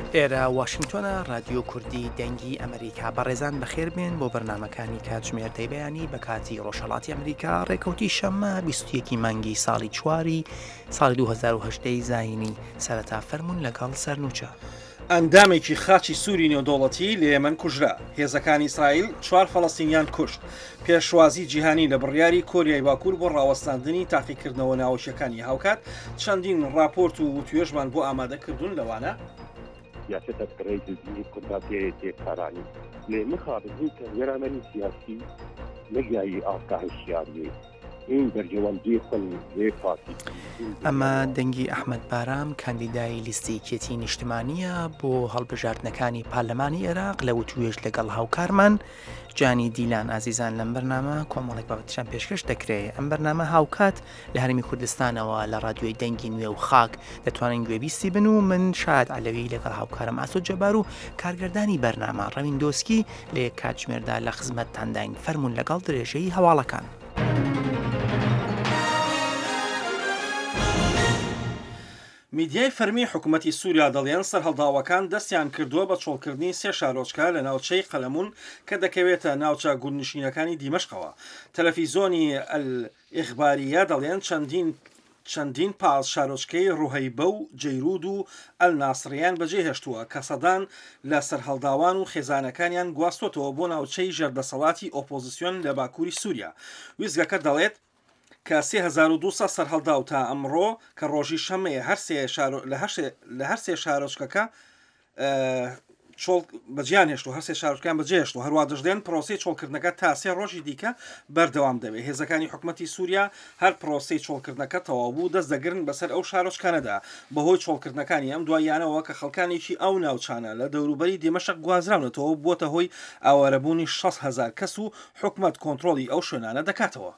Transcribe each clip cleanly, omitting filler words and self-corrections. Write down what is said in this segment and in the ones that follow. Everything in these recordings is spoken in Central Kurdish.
ئێرە واشنگتۆنە رادیۆ کوردی دەنگی ئەمریکا بەڕێزان بەخێربێن بۆ بەرنمەکانی کاتژمێردەی بەیانی بە کاتی ڕۆژهەڵاتی ئەمریکا ڕێکەوتی شەممە 21 مانگی ساڵی چواری ساڵی 2010 زاینی سەرەتا فەرمونون لەگەڵ سەرنوچە. ئەندامێکی خاچی سووری نێودوڵەتی لە یەمەن کوژرا. هێزەکانی ئیسرائیل 4 فەڵەستینیان کوشت. پێشوازی جیهانی لە بڕیاری کۆریای باکوور بۆ ڕاوەستاندنی تاقیکردنەوە ناوەشیەکانی هاوکات چەندین راپۆرت و توێژمان بۆ ئامادەکردوون لەوانە سیاست برای جزئی کنتاتی تکراری لمخابزی کاریرامنی سیاسی نگاهی آگاهیشیاری این بەرژەوەندی خۆن لێ پاسی. ئەمە دەنگی ئەحمەد بارام کاندیدای لیستی کێتی نیشتمانیە بۆ هەڵبژاردنەکانی پارلەمانی عێراق لە وتوێژ لەگەڵ هاوکارمان جانی دیلان ئازیزان لەم بەرنامە کۆمەڵێک بابەتیشان پێشکەش دەکرێت. ئەم بەرنامە هاوکات لە هەرمی کوردستانەوە لە رادیۆی دەنگی نوێ و خاک دەتوانن گوێبیستی بن و من شاد عەلەوی لەگەڵ هاوکارم ئاسۆ جەبار و کارگەردانی بەرنامە ڕەوین دۆسکی لە یەک کاتژمێردا لە خزمەتتانداین فەرمونون لەگەڵ درێژەی هەواڵەکان. میدیای فەرمی حکوومەتی سووریا دەڵێن سەرهەڵداوەکان دەستیان کردووە بە چۆڵکردنی 3 شارۆچکە لە ناوچەی قەلەمون کە دەکەوێتە ناوچە گوندنشینەکانی دیمەشقەوە. تەلەڤیزۆنی ئیخباریە دەڵێن چەندین پاڵ شارۆچکەی ڕوهەیبە و جەیرود و ئەلناسریان بەجێهێشتووە کە سەدان لە سەرهەڵداوان و خێزانەکانیان گواستوتەوە بۆ ناوچەی ژێردەسەڵاتی ئۆپۆزیسیۆن لە باکووری سووریا. ویزگەکە دەڵێت کە 3200 سەرهەڵداو تا ئەمڕۆ کە ڕۆژی شەمەیە لە هەر سێ شارۆچکەکە بەجیان هێشت و هەر سێ شارۆچکەکان بەجێهێشت و هەروە دەژدێن پرۆسی چۆڵکردنەکە تا 3 ڕۆژی دیکە بەردەوام دەبێت. هێزەکانی حکوومەتی سووریا هەر پرۆسی چۆڵکردنەکە تەواو بوو دەست دەگرن بەسەر ئەو شارۆچکانەدا بەهۆی چۆڵکردنەکانی ئەم دوایانەوە کە خەڵکانێکی ئەو ناوچانە لە دەوروبەری دیمەشق گوازراونەتەوە بۆتە هۆی ئاوارەبوونی 6,000 کەس و حکوومەت کۆنتڕۆلی ئەو شوێنانە دەکاتەوە.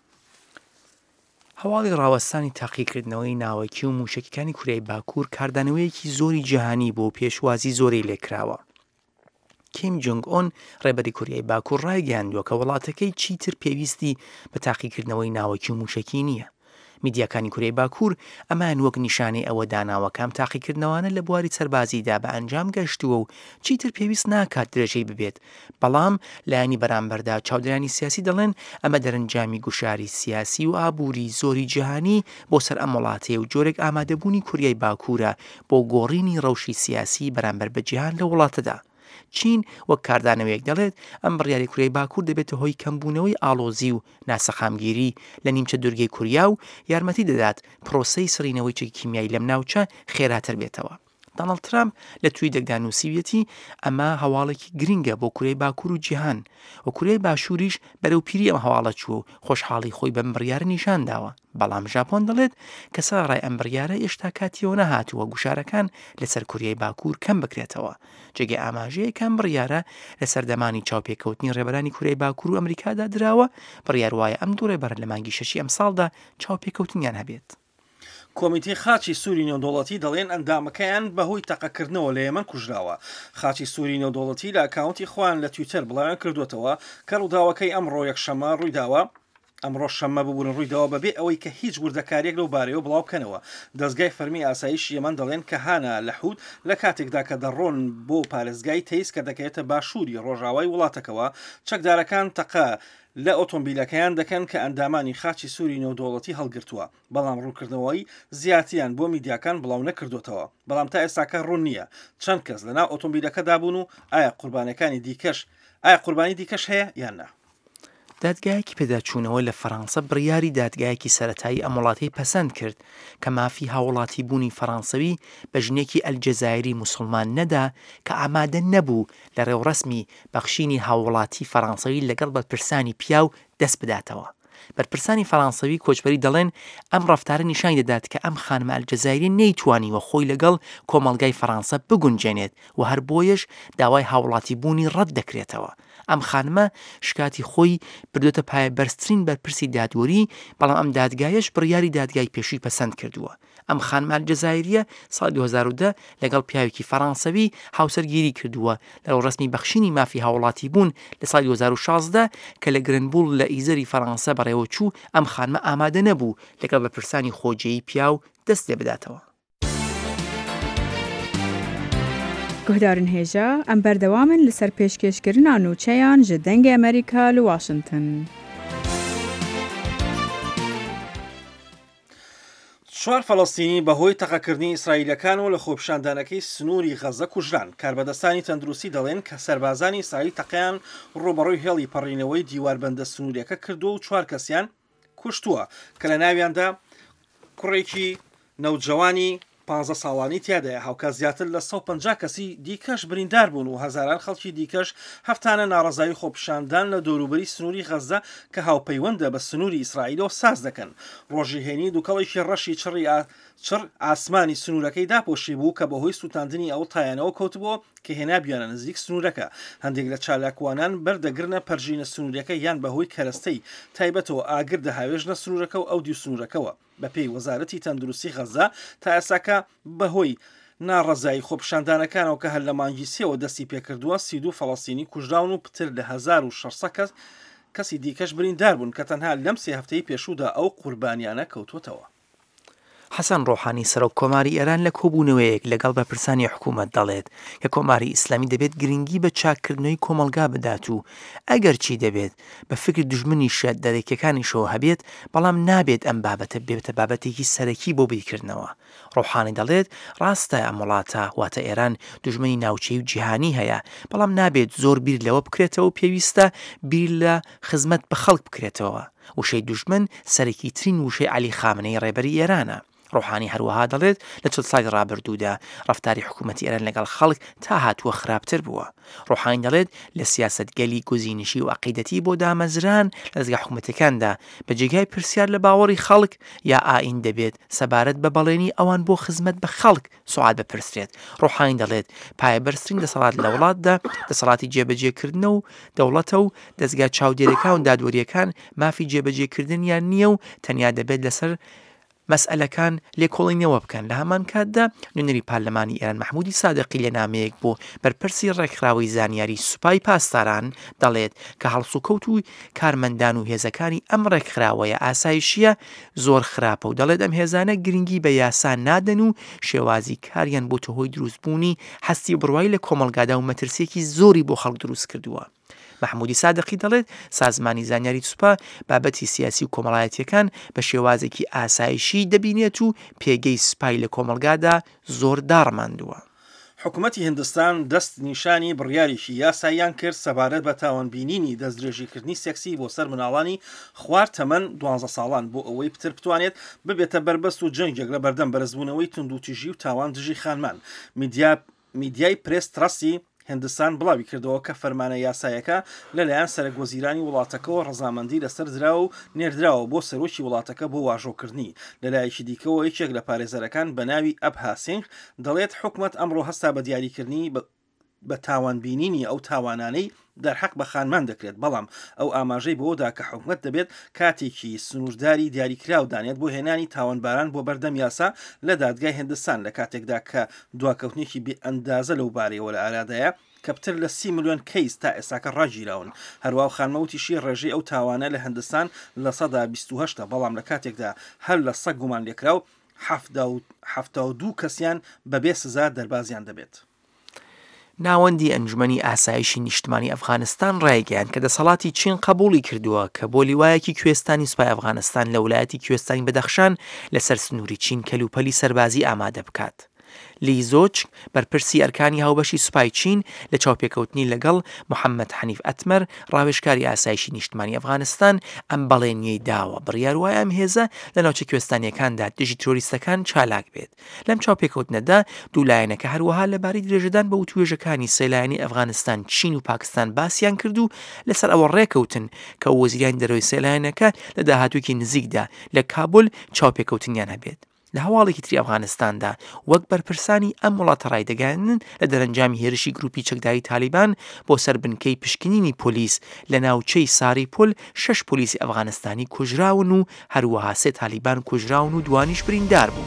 هەواڵی ڕاوەستانی تاقیکردنەوەی ناوەکی و موشکەکانی کوریای باکوور کاردانەوەیەکی زۆری جیهانی بۆ پێشوازی زۆرەی لێکراوە. کیم جۆنگ ئۆن ڕێبەری کوریای باکوور ڕایگەیاندووە کە وڵاتەکەی چیتر پێویستی بە تاقیکردنەوەی ناوەکی و موشکی نییە. میدیاکانی کوریای باکوور ئەمان وەک نیشانەی ئەوە داناوەکەم تاقیکردنەوەنە لە بواری سەربازیدا بە ئەنجام گەشتووە و چیتر پێویست ناکات درێژەی ببێت. بەڵام لایانی بەرامبەردا چاودێرانی سیاسی دەڵێن ئەمە دەرەنجامی گوشاری سیاسی و ئابووری زۆری جیهانی بۆ سەر ئەم وڵاتەیە و جۆرێک ئامادەبوونی کوریای باکوورە بۆ گۆڕینی ڕەوشی سیاسی بەرامبەر بە جیهان لە وڵاتەدا. چین وەک کاردانەوەیەک دەڵێت ئەم بڕیاری کوریای باکوور دەبێتە هۆی کەمبوونەوەی ئاڵۆزی و ناسەخامگیری لە نیمچە دورگەی کوریا و یارمەتی دەدات پرۆسەی سڕینەوەی چەکی کیمیایی لەم ناوچە خێراتر بێتەوە. دۆناڵد ترامپ لە تویتێکدا نووسیویەتی ئەمە هەواڵێکی گرینگە بۆ کوریای باکوور و جیهان و کوریای باشووریش بەرەو پیری ئەم هەواڵە چووە و خۆشحاڵی خۆی بەم بڕیارە نیشان داوە. بەڵام ژاپۆن دەڵێت کە سەرڕای ئەم بڕیارە هێشتا کاتیەوە نەهاتووە گوشارەکان لەسەر کوریای باکوور کەم بکرێتەوە. جێگە ئاماژەیە کەم بڕیارە لە سەردەمانی چاوپێکەوتنی ڕێبەرانی کوریای باکوور و ئەمریکادا دراوە. بڕیار وایە ئەم دوو ڕێبەر لە مانگی 6 ئەم ساڵدا چاوپێکەوتنیان هەبێت. کۆمیتەی خاچی سووری نێودوڵەتی دەڵێن ئەندامەکەیان بەهۆی تەقەکردنەوە لە یەمەن کوژراوە. خاچی سووری نێودوڵەتی لە ئەکاونتی خۆیان لە تویتەر بڵاویان کردوێتەوە کە ڕووداوەکەی ئەمڕۆ یەکشەممە ڕوویداوە. ئەمڕۆ شەممە ببوون ڕوویداوە بەبێ ئەوەی کە هیچ وردەکارێک لەو بارەوە بڵاو بکەنەوە. دەستگای فەرمی ئاسایش یەمەن دەڵێن کە هانە لە حود لە کاتێکدا کە دەڕۆن بۆ پارێزگای تەیس کە دەکەوێتە باشووری ڕۆژاوای وڵاتەکەەوە چەکدارەکان تەقە لە ئۆتۆمبیلەکەیان دەکەن کە ئەندامانی خاچی سووری نێودوڵەتی هەڵگرتووە. بەڵام ڕووکردنەوەی زیاتیان بۆ میدیاکان بڵاو نەکردوێتەوە. بەڵام تا ئێستاکە ڕوون نییە چەند کەس لەناو ئۆتۆمبیلەکەدا بوون و ئایا قوربانی دیکەش هەیە یان نا. دادگایەکی پێداچوونەوە لە فەڕەنسا بڕیاری دادگایەکی سەرەتایی ئەم وڵاتەی پەسەند کرد کە مافی هاوڵاتی بوونی فەڕەنسەوی بە ژنێکی ئەلجەزایری موسڵمان نەدا کە ئامادە نەبوو لە ڕێوڕەسمی بەخشینی هاوڵاتی فەڕەنسەوی لەگەڵ بەرپرسانی پیاو دەست بداتەوە. بەرپرسانی فەڕەنسەوی کۆچبەری دەڵێن ئەم ڕەفتارە نیشان دەدات کە ئەم خانمە ئەلجەزایری نەیتوانیوە خۆی لەگەڵ کۆمەڵگای فەڕەنسا بگونجێنێت و هەر بۆیەش داوای هاوڵاتی بوونی ڕەت دەکرێتەوە. ئەم خانمە شکاتی خۆی بردوتە پایە بەرزترین بەرپرسی دادوەری بەڵام ئەم دادگایش بڕیاری دادگای پێشووی پەسەند کردووە. ئەم خانمە ئەلجەزایریە ساڵی 2010 لەگەڵ پیاوێکی فەڕەنسەوی هاوسەرگیری کردووە لە ڕەسمی بەخشینی مافی هاوڵاتی بوون لە ساڵی 2016 کە لە گرنبوڵ لە ئیزەری فەڕەنسا بەڕێوە چوو ئەم خانمە ئامادە نەبوو لەگەڵ بەرپرسانی خۆجێی پیاو دەست لێ بداتەوە. گهدارن هێژا ئەم بەردەوامن لەسەر پێشکەشکردنا نوچەیان ji dengê Amerîka li Washington. 4 فەڵەستینی بەهۆی تەقەکردنی ئیسرائیلەکانەوە لە خۆپیشاندانەکەی سنووری غەزە کوژران. کاربەدەستانی تەندروستی دەڵێن کە سەربازانی ئیسرائیل تەقەیان ڕوبەڕووی هێڵی پەڕینەوەی دیواربەندە سنووریەکە کردووە و 4 کەسیان کوشتووە کە لە ناویاندا کوڕێکی نەوجەوانی 15 ساڵانی تیادایە. هاوکە زیاتر لە 150 کەسی دیکەش بریندار بوون و هەزاران خەڵکی دیکەش هەفتانە ناڕەزایی خۆپیشاندان لە دەوروبەری سنووری غەزە کە هاوپەیوەندە بە سنووری ئیسرائیلەوە ساز دەکەن. ڕۆژی هێنی دووکەڵێکی ڕەشی چڕ ئاسمانی سنوورەکەی داپۆشی بوو کە بەهۆی سووتاندنی ئەو تایانەوە کەوتبووە کە هێنابیانە نزیک سنوورەکە. هەندێک لە چالاکوانان بەردەگرنە پەرژینە سنوورەکە یان بەهۆی کەرەستەی تایبەتەوە ئاگر دەهاوێژنە سنوورەکە و ئەو دیو سنوورەکەەوە. بە پێی وەزارەتی تەندروستی غەزە تا ئێساکە بەهۆی ناڕەزایی خۆپیشاندانەکانەوە کە هەر لە مانگی سێەوە دەستی پێکردووە 32 فەڵەستینی کوژراون و پتر لە 1600 کەسی دیکەش بریندار بوون کە تەنها لەم 3 هەفتەی پێشوودا ئەو قوربانیانە کەوتوتەوە. حەسەن ڕۆحانی سەرۆک کۆماری ئێران لە کۆبوونەوەیەک لەگەڵ بەپرسانی حکوومەت دەڵێت کە کۆماری ئیسلامی دەبێت گرنگی بە چاکردنەوەی کۆمەلگا بدات و ئەگەر چی دەبێت بە فکر دژمنی شێت دەرێکەکانیشەوە هەبێت بەڵام نابێت ئەم بابەتە بێتە بابەتێکی سەرەکی بۆ بیرکردنەوە. ڕۆحانی دەڵێت ڕاستە ئەم وڵاتە واتە ئێران دژمنی ناوچەی و جیهانی هەیە بەڵام نابێت زۆر بیر لەوە بکرێتەوە و پێویستە بیر لە خزمەت بە خەڵک بکرێتەوە. وشەی دژمن سەرەکی ترین وشەی عەلی خامنەی ڕێبەری ئێرانە. ڕۆحانی هەروەها دەڵێت لە 40 ساڵی ڕابردوودا ڕەفتاری حکوومەتی ئێران لەگەڵ خەڵک تا هاتووە خراپتر بووە. ڕۆحانی دەڵێت لە سیاسەتگەلی گوزینشی و عەقیدەتی بۆ دامەزران لە دەستگا حکوومەتەکاندا بە جێگای پرسیار لە باوەڕی خەڵک یا ئاین دەبێت سەبارەت بە بەڵێنی ئەوان بۆ خزمەت بە خەڵک سوال بپرسرێت. ڕۆحانی دەڵێت پایەبەرزترین دەسەڵات لە وڵاتدا دەسەڵاتی جێبەجێکردنە و دەوڵەتە و دەستگا چاودێرەکان و دادوەریەکان مافی جێبەجێکردنیان نییە و تەنیا دەبێت لەسەر مەسئلەکان لێکۆڵینەوە بکەن. لە هەمان کاتدا نوێنەری پارلەمانی ئێران مەحموودی سادقی لە نامەیەک بۆ بەرپرسی ڕێکخراوەی زانیاری سوپای پاسداران دەڵێت کە هەڵسوکەوت و کارمەندان و هێزەکانی ئەم ڕێکخراوەیە ئاسایشیە زۆر خراپە و دەڵێت ئەم هێزانە گرنگی بە یاسا نادەن و شێوازی کاریان بۆ تەهۆی دروستبوونی هەستی بڕوای لە کۆمەڵگادا و مەترسێکی زۆری بۆ خەڵک دروست کردووە. مەحموودی سادقی دەڵێت سازمانی زانیاری سوپا بابەتی سیاسی و کۆمەڵایەتیەکان بە شێوازێکی ئاسایشی دەبینێت و پێگەی سوپای لە کۆمەڵگادا زۆر داڕماندووە. حکوومەتی هیندستان دەست نیشانی بڕیاریشی یاساییان کرد سەبارەت بە تاوانبینینی دەستدرێژیکردنی سێکسی بۆ سەر مناڵانی خوار تەمەن 12 ساڵان بۆ ئەوەی پتر بتوانێت ببێتە بربەست و جەنگێک لە بەردەم بەرزبوونەوەی توندوتیژی و تاوان دژی خانمان. میدیای پرێس ترەستی هندستان بڵاوی کردەوە کە فەرمانە یاسایەکە لەلایەن سەرۆکوەزیرانی وڵاتەکەەوە ڕەزامەندی لەسەر دراوە و نێردراوە بۆ سەرۆکی وڵاتەکە بۆ واژۆکردنی. لەلایەکی دیکەوە یەکێک لە پارێزەرەکان بە ناوی ئەبها سینگ دەڵێت حکومەت ئەمڕۆ هەستا بە دیاریکردنی بە تاوانبینینی ئەو تاوانانەی دەرحەق بە خانمان دەکرێت بەڵام ئەو ئاماژەی بۆدا کە حکومەت دەبێت کاتێکی سنوورداری دیاریکراو دانێت بۆ هێنانی تاوانباران بۆ بەردەم یاسا لە دادگای هندستان لە کاتێکدا کە دواکەوتنێکی بێ ئەندازە لەو بارەیەوە لە ئارادایە کە پتر لە 30 ملیۆن کەیس تا ئێساکە ڕاگیراون. هەروە خانمەوتیشی ڕێژەی ئەو تاوانە لە هندستان لە 28 بەڵام لە کاتێکدا هەر لە 100 گومان لێکراو 72 کەسیان بەبێ سزا دەربازیان دەبێت. ناوەندی ئەنجومەنی ئاسایشی نیشتمانی ئەفغانستان ڕایگەیان کە دەسەڵاتی چین قبولی کردووە کە بۆ لیوایەکی کوێستانی سوپای ئەفغانستان لە وڵایەتی کوێستانی بەدەخشان لەسەر سنووری چین کەلوپەلی سەربازی ئامادە بکات. لیزۆچ بەرپرسی ئەرکانی هاوبەشی سوپای چین لە چاوپێکەوتنی لەگەڵ محەممەد حەنیف ئەتمەر ڕاوێژکاری ئاسایشی نیشتمانی ئەفغانستان ئەم بەڵێنیەی داوە بڕیاروایە ئەم هێزە لە ناوچە کوێستانیەکاندا دژی تۆریستەکان چالاک بێت. لەم چاوپێکەوتنەدا دوولایەنەکە هەروەها لەبارەی درێژەدان بە وتوێژەکانی سێلایەنی ئەفغانستان چین و پاکستان باسییان کرد و لەسەر ئەوە ڕێکەوتن کە وەزیرانی دەرەوەی سێلایەنەکە لە داهاتووکی نزیکدا لە کابل چاوپێکەوتنیان هەبێت. لە هەواڵێکی تری ئەفغانستاندا وەک بەرپرسانی ئەم وڵاتە ڕایدەگەیاندن لە دەرەنجامی هێرشی گروپی چەکداری تالیبان بۆ سەر بنکەی پشکنینی پۆلیس لە ناوچەی ساری پۆل 6 پۆلیسی ئەفغانستانی کوژراون و هەروەها 3 تالیبان کوژراون و دوانیش بریندار بوون.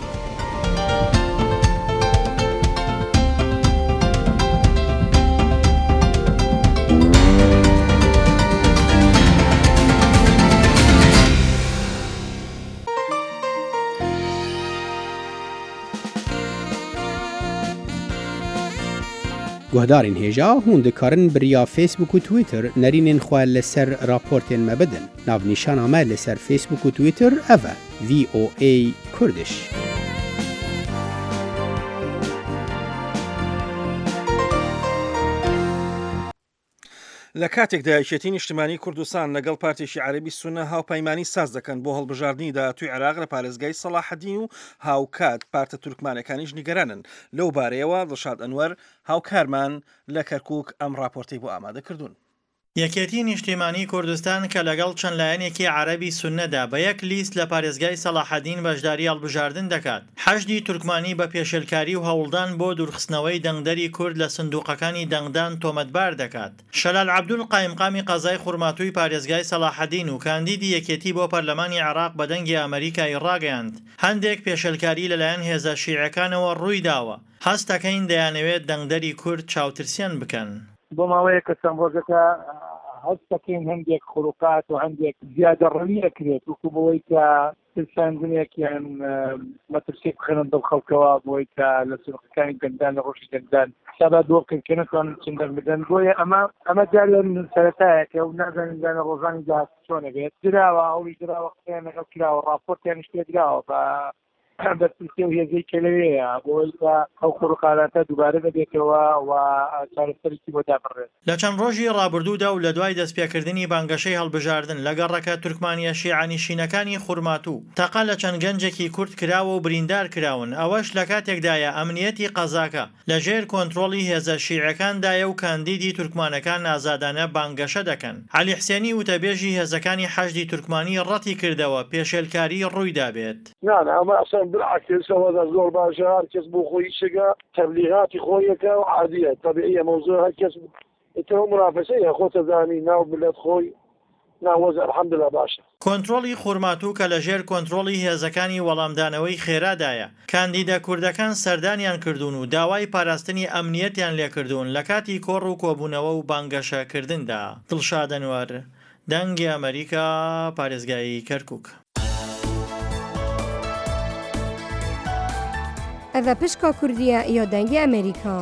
گهدارین هێژا هون دikarin biriya Facebook û Twitter nerînên xwe li ser raportên me bidin. Navnîşana me li ser Facebook û Twitter ev e VOA Kurdish. لە کاتێکدا یەکێتی نیشتیمانی کوردستان لەگەڵ پارتێکی عەرەبی سونە هاوپەیمانی ساز دەکەن بۆ هەڵبژاردننی داهاتووی عێراق لە پارێزگای سەلاحەدین و هاوکات پارتە تورکمانەکانیش نیگەرانن. لەو بارەیەوە دڵشاد ئەنوەر هاوکارمان لە کەرکووک ئەم راپۆرتەی بۆ ئامادە کردوون. یەکێتی نیشتیمانی کوردستان کە لەگەڵ چەند لایەنێکی عەرەبی سونەدا بە یەک لیست لە پارێزگای سەلاحەدین بەشداری هەڵبژاردن دەکات. حەشدی تورکمانی بە پێشێلکاری و هەوڵدان بۆ دوورخستنەوەی دەنگدەری کورد لە سندوقەکانی دەنگدان تۆمەتبار دەکات. شەلال عەبدول قایمقامی قەزای خوڕماتووی پارێزگای سەلاحەدین و کاندیدی یەکێتی بۆ پەرلەمانی عێراق بە دەنگی ئەمریکای ڕاگەیاند. هەندێک پێشێلکاری لەلایەن هێزە شیعەکانەوە ڕووی داوە. هەستەکەین دەیانەوێت دەنگدەری کورد چاوترسیان بکەن. بۆ ماوەیە کە سەمبۆزەکە هەستەکەین هەندێک خروقات و هەندێک زیادە ڕەوی ئەکرێت وەکو بەوەی کە ترساندنێکیان مەترسی بخێنن دڵ خەڵکەوە بۆی کە لە سوورخەکانی گەندان لە ڕۆژی گەندان حسابا دۆڵکن کە نەتوانن چین دەربدەن بۆیە ئەمە جار لە سەرەتایەکە و نازانین لە ڕۆژانی داهات چۆنە بێت دراوە ئەوی دراوە قسەیان لەگەڵ کراوە ڕاپۆرتیانش پێ دراوە بە بەرپرسی و هێزەی کە لەوەیە بۆی کە ئەو خروقاتە دووبارە دەبێتەوە و چارەسەرێکی بۆ دابڕێت. لە چەند ڕۆژی ڕابردوودا و لە دوای دەستپێکردنی بانگەشەی هەڵبژاردن لە گەڕەکە تورکمانیە شیعانیشینەکانی خوڕماتوو تەقە لە چەند گەنجێکی کورد کراوە و بریندار کراون. ئەوەش لە کاتێکدایە ئەمنیەتی قەزاکە لە ژێر کۆنتڕۆڵی هێزە شیعەکاندایە و کاندیدی تورکمانەکان ئازادانە بانگەشە دەکەن. عەلی حسێنی وتەبێژی هێزەکانی حەشدی تورکمانی ڕەتی کردەوە پێشێلکاری ڕوویدا بێت. بالعكس هذا زور باشا هركس بو خوي شقا تبليغاتي خويك وعادية طبيعية موضوع هركس اتهم منافسية خوت ذاني ناو بلاد خوي ناوز الحمد لله باشا. کۆنتڕۆڵی خوڕماتوو کە لە ژێر کۆنتڕۆڵی هێزەکانی وەڵامدانەوەی خێرادایە. کاندیدە کوردەکان سەردانیان کردوون و داوای پاراستنی ئەمنیەتیان لێکردوون لە کاتی کۆڕ و کۆبوونەوە و بانگەشەکردندا. دڵشاد ئەنوەر دەنگی ئەمریکا پارێزگای کەرکووک. ئەڤە پشکا کوردیە یا دەنگی ئەمریکا.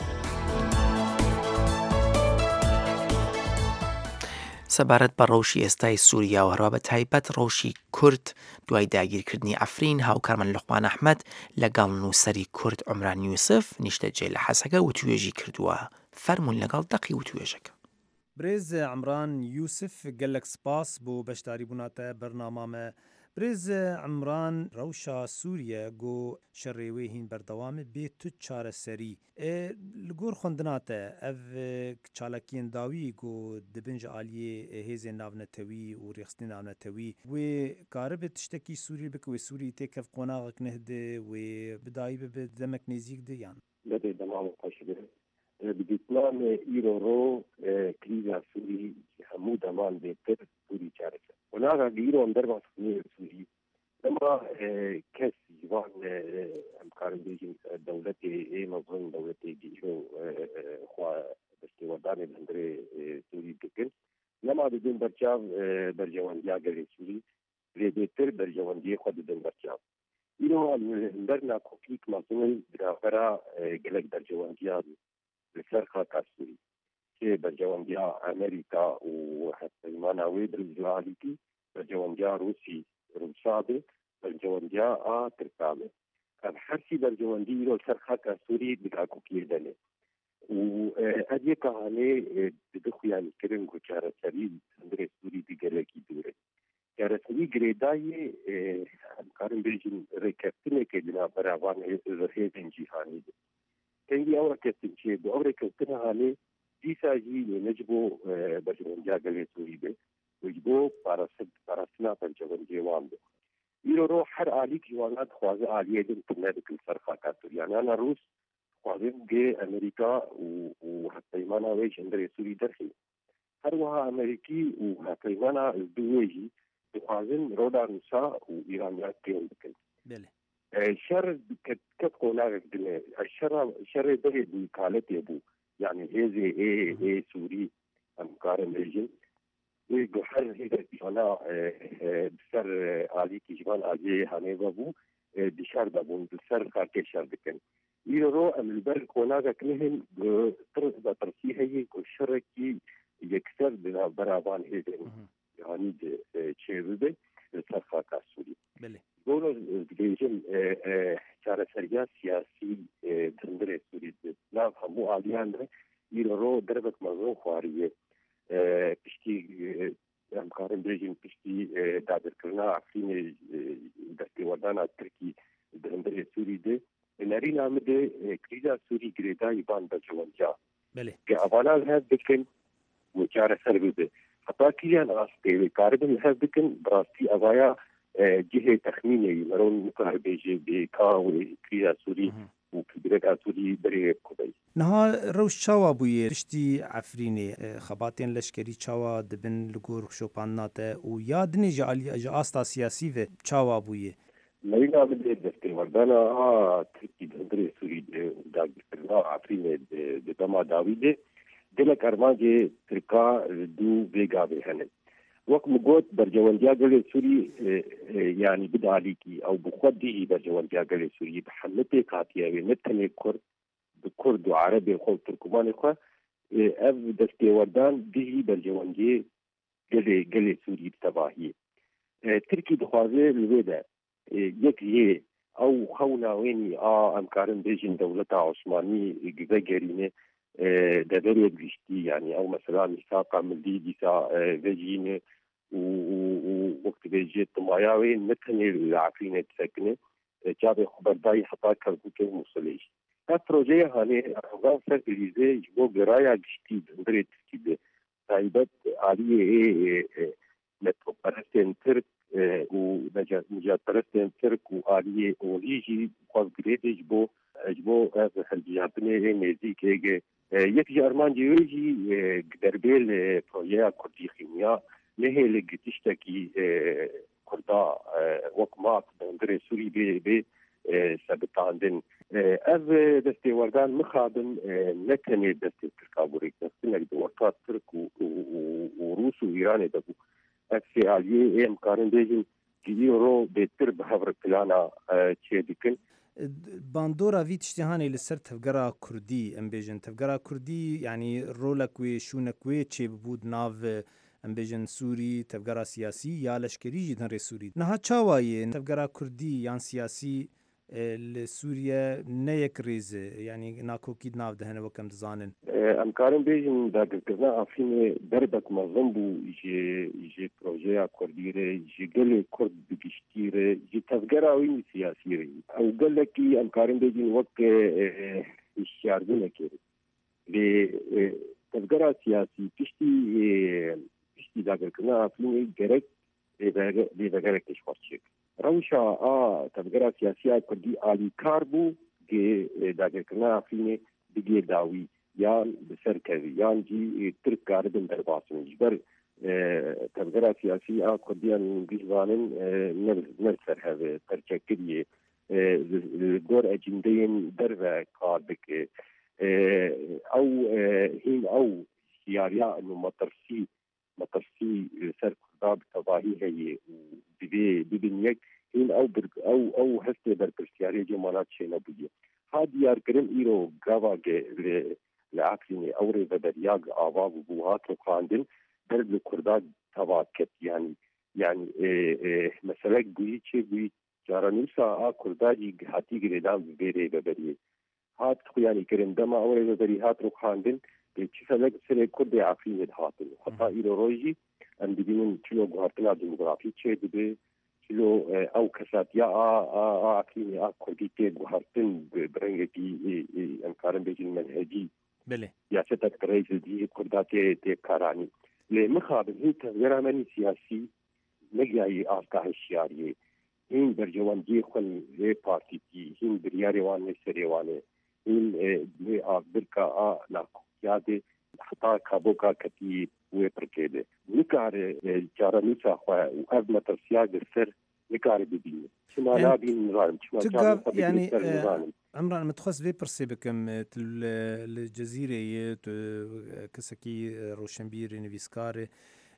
سەبارەت بە ڕەوشی ئێستای سووریا و هەروە بە تایبەت ڕەوشی کورد دوای داگیرکردنی ئەفرین هاوکارمان لوقمان ئەحمەد لەگەڵ نووسەری کورد عومران یوسف نیشتەجێ لە حەسەکە وتوێژی کردووە. فەرموون لەگەڵ دەقی وتوێژەکە. برێز عمران یوسف gelek spas بۆ بەشداری بووناتە بەرنامامە. برێز عمران ڕەوشا سووریە گۆ شەڕێوێ هین بەردەوامە بێ تو چارەسەری li gor xwendinate ev çalakiyên dawî got dibin ji aliyê hêzên navnetewî û rêxistinê navnetewî wê karibê tiştekî Sûrî bike wê Sûrî têkev qonaxek nehde wê bidayî bibe demek nêzik de yan بدأ دماغ قشبه بديتنام إيرو كريزا سوري حمود أمان بيتر سوري شاركة وناغا إيرو أندر باسمير سوري لما كس جوان أمكارن بيجين دولتي مظن دولتي إيرو خوا بستوادان الهندري سوري بكن لما بدون برجاو برجوان جاغري سوري بيتر برجوان دي خود بدون برجاو إيرو هندرنا كوكيك مظن برافرا جلك برجوان جاغري لسرخة كاسوري كي برجوانديا أمريكا وحتى الماناوي بالجواليتي برجوانديا روسي روسابي برجوانديا تركامي الحرسي برجواندي يرو لسرخة كاسوري بكاكو كيداني وهذه كهاني بدخو يعني كرنكو جارة سريد اندري سوري بيجرلكي دوري جارة سريد جريداي كارن بيجين ريكابتني كدنا براوان هيزن جيهاني كنجي أورا كتن شيء بأورا كتن هاني ديسا جي نجبو برجوان جاغلي سوريبه وجبو باراسنا برجوان جيوان بو يرو رو حر آلي كيوانات خوازي آلية دن تنادك الفرقا كاتور يعني أنا روس خوازي جي أمريكا وحتى يمانا ويش اندري سوري درخي هر وها أمريكي وحتى يمانا الدويجي خوازين رودا روسا وإيرانيات كيون بكن بله الشر كتقونا الشر ده بكالة يبو يعني هذه إيه سوري أمكار ميجين وجحر هذا بيانا بسر علي كجمان علي هني بابو بشر بابون بسر كارك شر بكن يرو أم البلد هناك كلهم ترسيه هي كشركي يكسر برابان هيدن يعني شيء الصفا كسوري قولوا بيجن شارع سريع سياسي تندري سوري لا همو عاليان يرو دربك مزون خواريه بشتي امكارن بيجن بشتي دادر كرنا عفين دستي ودانا تركي تندري سوري ده نارين عمده كريزا سوري جريدا يبان بجوانجا كأبانا هذا بكن وشارع سريع حتى كيان أصلي كاربن هذا بكن براستي أبايا جهة تخمينية مرون مكاربيجي بكاوي كريزا سوري وكبيرة سوري بري كوبي نها روش چاوا بویه رشتی عفرینی خباتین لشکری چاوا دبن لگور شوپانناته و یادنی جا آستا سیاسی و چاوا بویه مرينا بدي دفتر وردانا تركي دندري سوري داغ برنا عفرين دما داويد دلك ارماجي تركا دو بيغا بهن وقت مقود برجوانجا قال سوري يعني بداليكي او بخدي برجوانجا قال سوري بحلتي قاتيه نتني كرد بكرد وعربي وخل تركمان اخوا اف دفتر وردان دي برجوانجي قال سوري بتباهي تركي دخوازي الويدا يكي او خونا ويني امكارن بيجن دولة عثماني جزاجرينه دبريد بيشتي يعني او مثلا ميثاق ملي ديسا فيجينه ووقت بيجي طماياوي نتني العقلين تسكنه جاب خبرداي حتى كربوكي موصليش هالبروجي هاني افغان سرقليزي جبو قرايا بيشتي دريد كده تايبت عليه متروبرستين ترك ومجال برستين ترك وآلية أوليجي خاص قريدش بو هالجياتني نزيك هيك يكجي أرمان جيوجي قدربيل بروجيا كردي خيمياء نهي تشتكي كردا وقمات بندري سوري بي سابتاندن اف دستي وردان مخادن نتني دستي تركابوريك نفسنا دورتات ترك وروس وإيران دبو اكسي عليه امكارن بيجن يورو بيتر بهفر بلانا تشي ديكن باندورا في تشتهاني لسر تفقرا كردي ام بيجن تفقرا كردي يعني رولك وي شونك وي تشي ببود ناف ام بيجن سوري تفقرا سياسي يا لشكري جدن سوري نها تشاواي تفقرا كردي يان سياسي لسوريا نيك ريز يعني ناكو كيد ناف دهنا وكم تزانن امكارن بيجن داك كنا عارفين دربك مزنبو يجي بروجيا كرديره يجي قال كرد بكشتيره يجي تفقرا وين سياسي او قال لك امكارن بيجن وقت الشارجنا كده تفقرا سياسي كشتي داك كنا عارفين جرك بيبقى كشفارشك روشا تفقرا سياسية كردي آلي كاربو جي داگر كنا فيني بيجي داوي يان بسر كذي يان جي ترك كاردن درباسن جبر تفقرا سياسية كردي انجليزانن نرسر هذا ترشكريه دور اجندين دربا كاربك او هين او سياريا انه مطرسي سر كرداب تباهي هي ببنيك هين او هسته بركرسياري جمالات شينا بيه هاد يار كرم ايرو غاوا لعقلني اوري بدرياغ آواغ وبوهات وخاندن درب الكرداد تباكت يعني مثلا قوي چه قوي جارانوسا كردادي هاتي گردان ببيري ببريه هات خوياني كرم دما اوري بدريهات وخاندن بيشفلك سري كرد عقلية هاتن حتى ايرو روجي ام بدين تلو غارتنا ديموغرافي چه دبي لو او كسات يا عقلية كردي تيب غارتن برنگتي امكارن بيجن منهجي بله يا ستك رئيس دي كرداتي تي كاراني لمخابن هي تغيير مني سياسي نجاي آفكاه الشيارية هين برجوان جي خل لي بارتي تي هين برياري وان نسري واني هين لي بركا لاكو يادي حتى كابوكا كتي ويبركيده نكار جارانيسا خوا وأزمة السياق السر نكار بدين شما لا بين نظام شما يعني عمران متخص في برسي بكم الجزيرة كسكي روشنبير نفيسكاري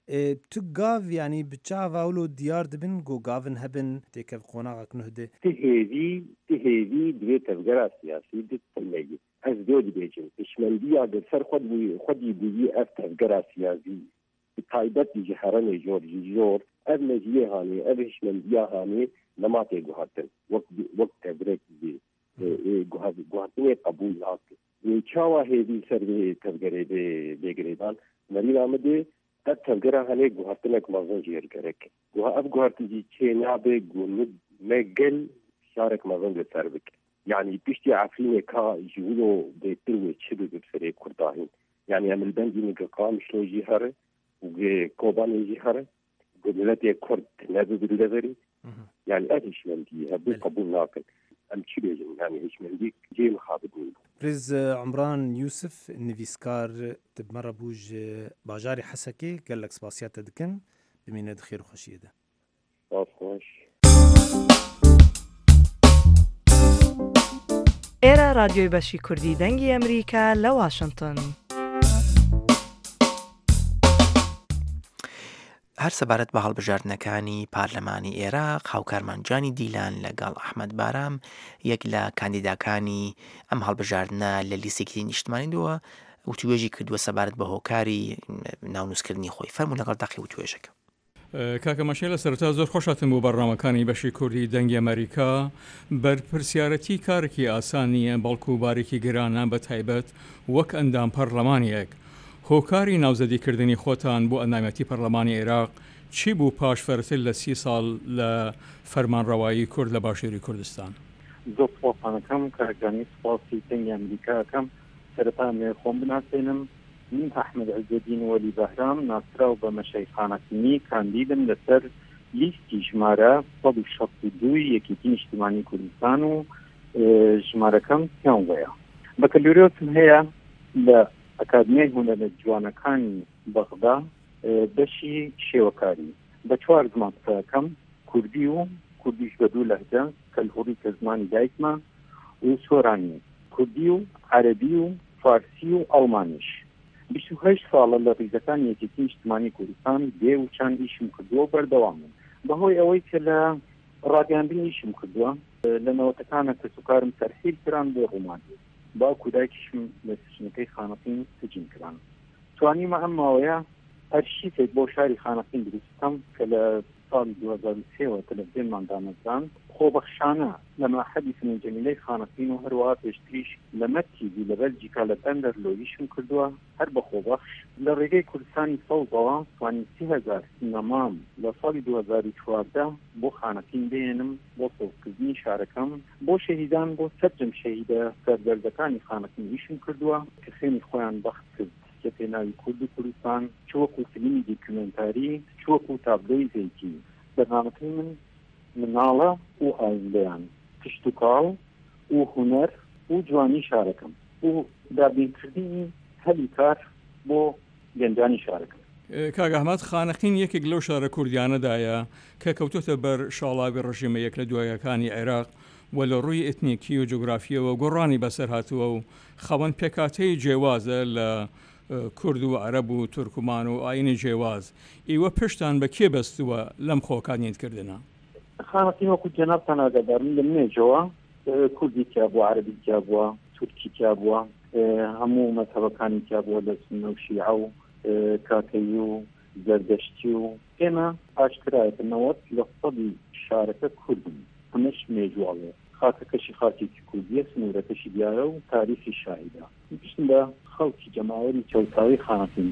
تو گاو یعنی بچاوالو دیار دبن گو گاون هبن تکف قوناغک نهده تهیوی دوی تفگرا سیاسی دید تلگی از دو دیجن اشمندی اگر سر خودی بویی اف تفگرا سیاسی تایبت جهران جورجی جور اف نجیه هانی اف اشمندی هانی نماتی گوهاتن وقت تبرک دی گوهاتن قبول ناکن چاوا هیدی سر تفگره بگریدان مرین آمده ات تفگره هانی گوهاتنک مازن جیر کرک اف گوهاتن جی چه نابه گوند مگل شارك مازن سر بك يعني بيشتي عفريني كا يجولو بيتروي تشبه بسري كرداهين يعني عمل بندي نقام شلو جيهر وكوبان جيهر قبلتي كرد نابي باللغري يعني أهش مندي هبو قبول ناكل أم تشبه يعني هش منديك جي مخابدين برز عمران يوسف نفيسكار تبمر بوج باجاري حسكي قال لك سباسيات دكن بمين خير وخشيه ده خوش ئێرە رادیۆی بەشی کوردی دەنگی ئەمریکا لە واشنگتن. هەر سەبارەت بە هەڵبژاردنەکانی پارلەمانی عێراق هاوکارمانجانی دیلان لەگەڵ ئەحمەد بارام یەک لە کاندیداکانی ئەم هەڵبژاردنە لە لیسێکی نیشتمانیدەوە وتوێژی کردووە سەبارەت بە هۆکاری ناونووسکردنی خۆی فەرموو لەگەڵ دەقی وتوێژەکە. کاکە مەشێل لە سەرەتا زۆر خۆشاتم بۆ بەڕنامەکانی بەشی کوردی دەنگی ئەمریکا بەرپرسیارەتی کارێکی ئاسانیە بەڵکو بارێکی گرانە بە تایبەت وەک ئەندام پەرلەمانیەک هۆکاری ناوزەدیکردنی خۆتان بۆ ئەندامەتی پەرلەمانی عێراق چی بوو پاش فەرتر لە 30 ساڵ لە فەرمانڕەوایی کورد لە باشووری کوردستان؟ زۆر سپاسانەکەم کارەکانی سپاسی دەنگی ئەمریکاکەم سەرەتا مێ خۆم بناسێنم من أحمد عز الدين ولي بهرام ناصراو بمشايخانتني كانديدم لسر ليستي جمارة صدو شطدوي يكيتين اجتماعي كردستان جمارة كم كانويا بكالوريوسم هي لأكاديمية هنا للجوانا كان بغداد بشي شيوكاري بچوار زمان كم كرديش بدو لهجة كالهوري كزماني دايتما وسوراني كرديو عربيو فارسيو ألمانيش 28 ساڵە لە ڕیزەکان یەکێتی نیشتمانی کوردستان دێ و چەند ئیشم کردووە بەردەوامن بەهۆی ئەوەی کە لە ڕاگەاندنی ئیشم کردووە لە نەوەتەکانە کەسوکارم تەرحیل کران بۆ ڕوومان باوکو دایکیشم لە سژنەکەی خانەقین سجن کران توانیمە ئەم ماوەیە ئەرشیفێک بۆ شاری خانەقین دروستکەم کە لە ساڵی 2003 تەلەڤیزیۆنمان دامەزراند خۆبەخشانە لە ماحەدی فنونجەمیلەی خانەقین و هەروەها پێشتریش لە مەرکیزی لە بەلجیکا لە بەندەرلۆیشم کردووە هەر بە خۆبەخش لە ڕێگەی کوردستانی سەوزەوە توانی 30,000 سینەمام لە ساڵی 2014 بۆ خانەقین بێنم بۆ سەوزکردنی شارەکەم بۆ شەهیدان بۆ سەرجەم شەهیدە سەردەردەکانی خانەقین ویشم کردووە کە خوێنی خۆیان بەخت کرد کە پێناوی کورد و کوردستان چوەکو فیلمی دیکومنتاری چوەکو تابلۆی زەیتی بەرنامەکەی من مناڵە و ئایندەیان پشت و کاڵ و هونەر و جوانی شارەکەم و دابینکردنی هەلی کار بۆ گەنجانی شارەکەم. کاک ئەحمەد خانەقین یەکێک لەو شارە کوردیانەدایە کە کەوتۆتە بەر شاڵاوی ڕژیمە یەک لە دوایەکانی عێراق و لە ڕووی ئێتنیکی و جوگرافیەوە گۆڕانی بەسەر هاتووە و خەوەن پێکاتەی جێوازە لە کورد و عەرەب و تورکمان و ئاینی جێواز ئێوە پشتان بە کێ بەستووە لەم خۆکانیتکردنە؟ خانەقین وەکو جەنابتان ئاگادار من لە منێژەوە کوردی تیا بووە عەرەبی تیا بووە تورکی تیا بووە هەموو مەذهەبەکانی تیا بووە لە سونە و شیعە و کاکەی و زەردەشتی و ئێمە ئاشکرایەتەوە لە سەدی شارەکە کوردن هەمەش مێژوواڵێ خاکەکەشی خاکێکی کوردیە سنوورەکەشی دیارە و تاریخی شاهیدە پشتن بە خەڵکی جەماوەری چەوتاوی خانەقین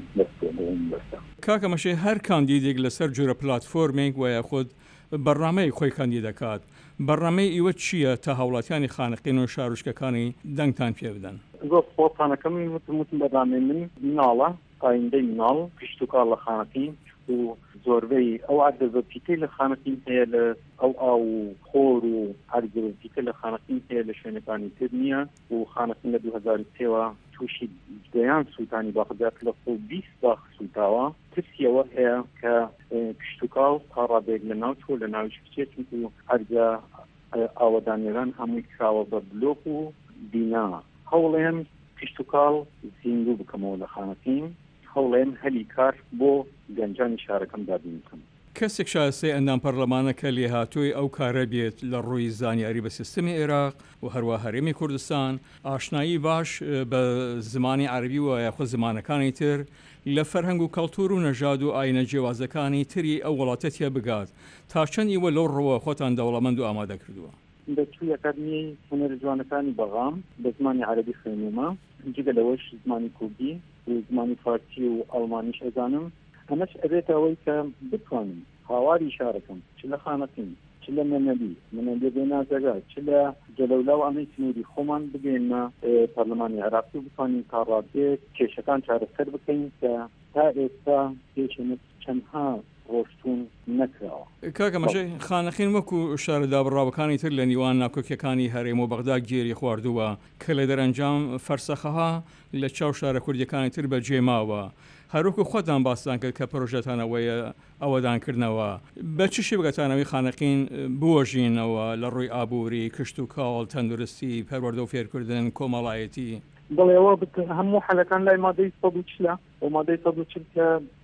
بەستە کاکە مەشێ هەر کاندیدێک لەسەر جورە پلاتفۆرمێک و یاخود بەڕامەی خۆی کاندید دەکات بەڕامەی ئیوە چییە تا هاوڵاتیانی خانەقین و شاروشکەکانی دەنگتان پێ بدەن؟ زۆر سپاسانەکەم وتم بەڕامەی من مناڵە ئایندەی مناڵ پشت و کاڵ لە خانەقین و زۆربەی ئەو عەرزەپیتەی لە خانەقین هەیە لە ئەو ئاو و خۆر و عەرزەپیتە لە خانەقین هەیە لە شوێنەکانی تر نییە و خانەقین لە 2003 تووشی دەیان سووتانی باخدات لە خۆ 20 باخ سووتاوە ترسیەوە هەیە کە پشت و کاڵ تا ڕابێک لە ناو تۆ لە ناویش بچێت و هەرجە ئاوەدانێران هەمووی کراوە بە بلۆک و بینا هەوڵێن پشت و کاڵ زیندوو بکەمەوە لە خانەقین هەوڵێن هەلی کار بۆ گەنجانی شارەکەم دابین بکەم. کەسێک شایستەی ئەندام پەرلەمانەکە لێهاتووی ئەو کارە بێت لە ڕووی زانیاری بە سیستەمی عێراق و هەروە هەرێمی کوردستان ئاشنایی باش بە زمانی عەربی و یاخود زمانەکانی تر لە فەرهەنگ و کەڵتور و نەژاد و ئاینە جیاوازەکانی تری ئەو وڵاتەتە بگات تا چەند ئیوە لەو ڕۆوە خۆتان دەوڵەمەند و ئامادە کردووە. دەچوو ئەکادمی هونەرە جوانەکانی بەغام بە زمانی عەربی خوێنومە جگە لەوەش زمانی کوردی و زمانی فارسی و ئەڵمانیش ئەزانم ئەمەش ئەبێت ئەوەی کە بتوانم هاواری شارەکەم چ لە خانەقین چ لە منەبی بێنازەگا چ لە جەلەولا و ئەمەی سنووری خۆمان بگەینە پەرلەمانی عێراقی و بتوانین تا ڕادێت کێشەکان چارەسەر بکەین کە تا ئێستا پێشێنێت چەندها ڕۆشتون نەکراوە. کاکە مەشەی خانەخین وەکو شارە دابڕاوەکانی تر لە نیوان ناکۆکیەکانی هەرێم و بەغدا گێری خواردووە کە لە دەرەنجام فەرسەخەها لە چاو شارە کوردیەکانی تر بەجێماوە. هەروکو خۆتان باستان کرد کە پرۆژەتانەوەیە ئەوەدانکردنەوە بە چ شێوەکەتانەوەی خانەقین بوەژینەوە لە ڕووی ئابووری کشت و کاڵ تەندروستی پەروەردە و فێرکردن کۆمەڵایەتی بڵێەوە هەموو حەلەکان لای مادەی 140 و مادەی 140 کە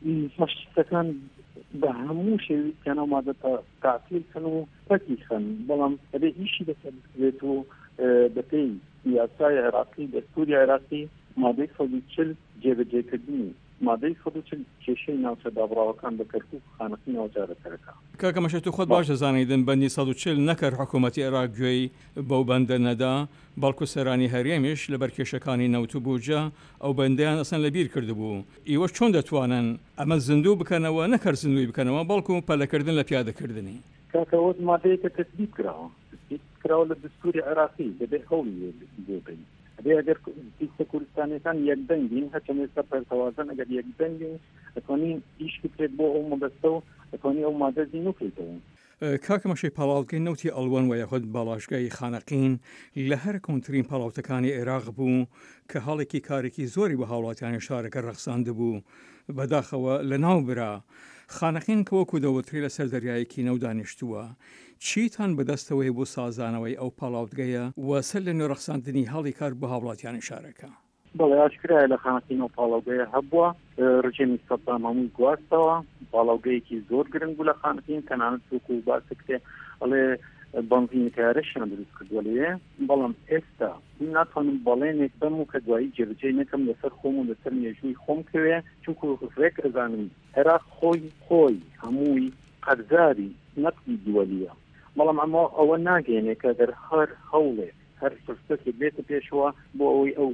مەشتەکان بە هەموو شێویستیانەوە مادە تاعتیلکەن و پەکیخەن بەڵام ئەبێ ئیشی لەسەر بکرێت و بەپێی یاسای عێراقی دەستوری عێراقی مادەی 140 جێبەجێکردنی مادەی 140 کێشەی ناوچە دابڕاوەکان بە کەرکووک خانەقینەوە جارەکەرەکە. کاکە مەشە تو خۆت باش دەزانیدن بەندی 140 نەکرد حکوومەتی عێراق گوێی بەو بەندە نەدا بەڵکو سەرانی هەرێمیش لەبەر کێشەکانی نەوت و بووجە ئەو بەندیان ئەسەن لەبیر کردبوو. ئیوە چۆن دەتوانن ئەمە زیندوو بکەنەوە نەکرد زیندوی بکەنەوە بەڵکو پەلەکردن لە پیادەکردنی. کاکەوە مادەیەکە تەثبیت کراوە کراوە لە دستوری عێراقی دەبێت هەوڵی بێبین. ئەگەر پیسە کوردستانیەکان یەکدەنگین هەچەند ئێستا پەرتەوازن ئەگەر یەکدەنگین ئەتوانین ئیش بکرێت بۆ ئەو مەبەستە و ئەتوانی ئەو مادە زیندوو بکەیتەوە. کاکە مەشەی پاڵاوتکەی نەوتی ئەڵوان و یاخود باڵاشگای خانەقین لە هەر کۆنترین پاڵاوتەکانی عێراق بوو کە هەڵێکی کارێکی زۆری بە هاوڵاتیانی شارەکە ڕەخساند بوو بەداخەوە لە ناو برا خانەقین کە وەکو دەوتری لەسەر دەریایەکی نەو دانیشتووە چیتان بەدەستەوەی بۆ سازانەوەی ئەو پاڵاوتگەیە وەسەر لە نوێ ڕەخساندنی هەڵی کار بۆ هاوڵاتیانی شارەکە. بەڵێ ئاشکرایە لە خانەقین و پاڵاوگەیە هەبووە ڕژێمی سەدام هەمووی گواستەوە باڵاوگەیەکی زۆر گرنگ بوو لە خانەقین تەنانەت وەکو باسکتێ ئەڵێ بەنزینکارەشیان دروست کردووە لێ بەڵام ئێستا ناتوانم بەڵێنێک بەم و کە دوایی جێبەجێ نەکەم لەسەر خۆم و لەسەر مێژووی خۆم کەوێ چونکو ڕێک ئەزانم عێراق خۆی هەمووی قەرزاری نەقدی دیوەلیە بەڵام ئەمە ئەوە ناگەێنێ کە دەر هەر هەوڵێک هەر فرسەتی بێتە پێشەوە بۆ ئەوەی ئەو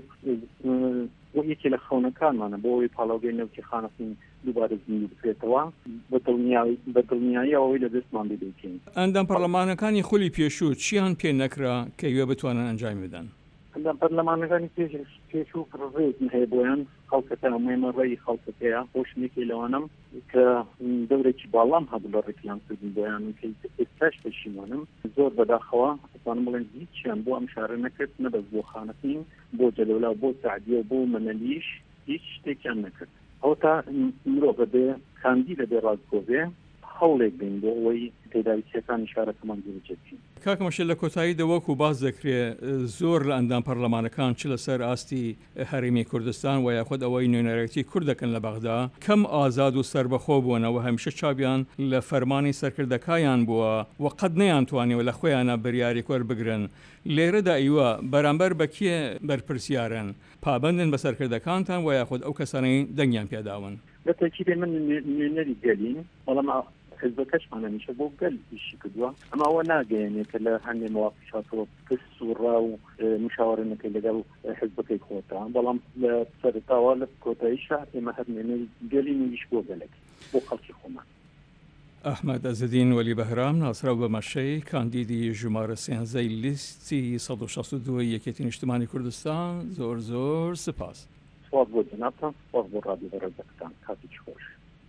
یەکی لە خەونەکانمانە بۆ ئەوەی پاڵاوگەی نەوتی خانەقین دووبارە زیندوو بکرێتەوە بە دڵنیایی ئەوەی لە دەستمان بدەیتین. ئەندام پەرلەمانەکانی خولی پێشوو چیان پێ نەکرا کە ئێوە بتوانن ئەنجام بدەن؟ ئەندام پەرلەمانەکانی پێشوو ڕێک هەیە بۆیان خەڵکەکە ئەمەمە ڕێی خەڵکەکەیە خۆشنێکی لەوانم کە دەورێکی باڵام هەبوو لە ڕێکیانکردن بۆیان ئێستاش پێشیمانم زۆر بەداخەوە ئەتوانم بڵێن هیچیان بۆ ئەم شارە نەکرد نەبەست بۆ خانەقین بۆ جەلەولا بۆ سەعدیە و بۆ مەنەلیش هیچ شتێکیان نەکرد. ئەو تا مرۆڤ بەبێ کاندی لەبێ ڕاستگۆبێ هەوڵێک بین بۆ ئەوەی پێداویستیەکانی شارەکەمان جێبەجێ. کاکە مەشێل لە کۆتاییدا وەکو باز دەکرێت زۆر لە ئەندام پەرلەمانەکان چ لەسەر ئاستی هەرێمی کوردستان و یاخود ئەوەی نوێنەرەتی کورد دەکەن لە بەغدا کەم ئازاد و سربەخۆ بوونەوە هەمیشە چاویان لە فەرمانی سەرکردەکایان بووە و قەت نەیانتوانیوە لە خۆیانە بڕیاری کۆر بگرن. لێرەدا ئیوە بەرامبەر بە کێ بەرپرسیارن پابندن بە سەرکردەکانتان و یاخود ئەو کەسانەی دەنگیان پێداون؟ بە تەکیدێ من نوێنەری گەلین بەڵام حزبەکەشمان هەمیشە بۆ گەل ئیشی کردووە ئەمە ئەوە ناگەیەنێت کە لە هەندێک مواقعاتەوە کەس و ڕا و مشاورەکەی لەگەڵ حزبەکەی خۆتە بەڵام لە سەرتاوە لە کۆتاییشە ئێمە هەر نوێنەری گەلین و ئیش بۆ گەلێک بۆ خەڵکی خۆمان. ئەحمەد ئەزدین وەلی بەهرام ناسراو بە مەشەی کاندیدی ژمارە 13 لیستی 162 یەکێتی نیشتمانی کوردستان زۆر سپاس. سپاس بۆ جەنابتان سپاس بۆ ڕادیۆ بەڕێزەکەتان کاتێکی خۆش.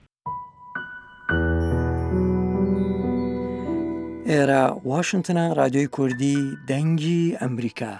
ئێرە واشنتنە رادیۆی کوردی دەنگی ئەمریکا.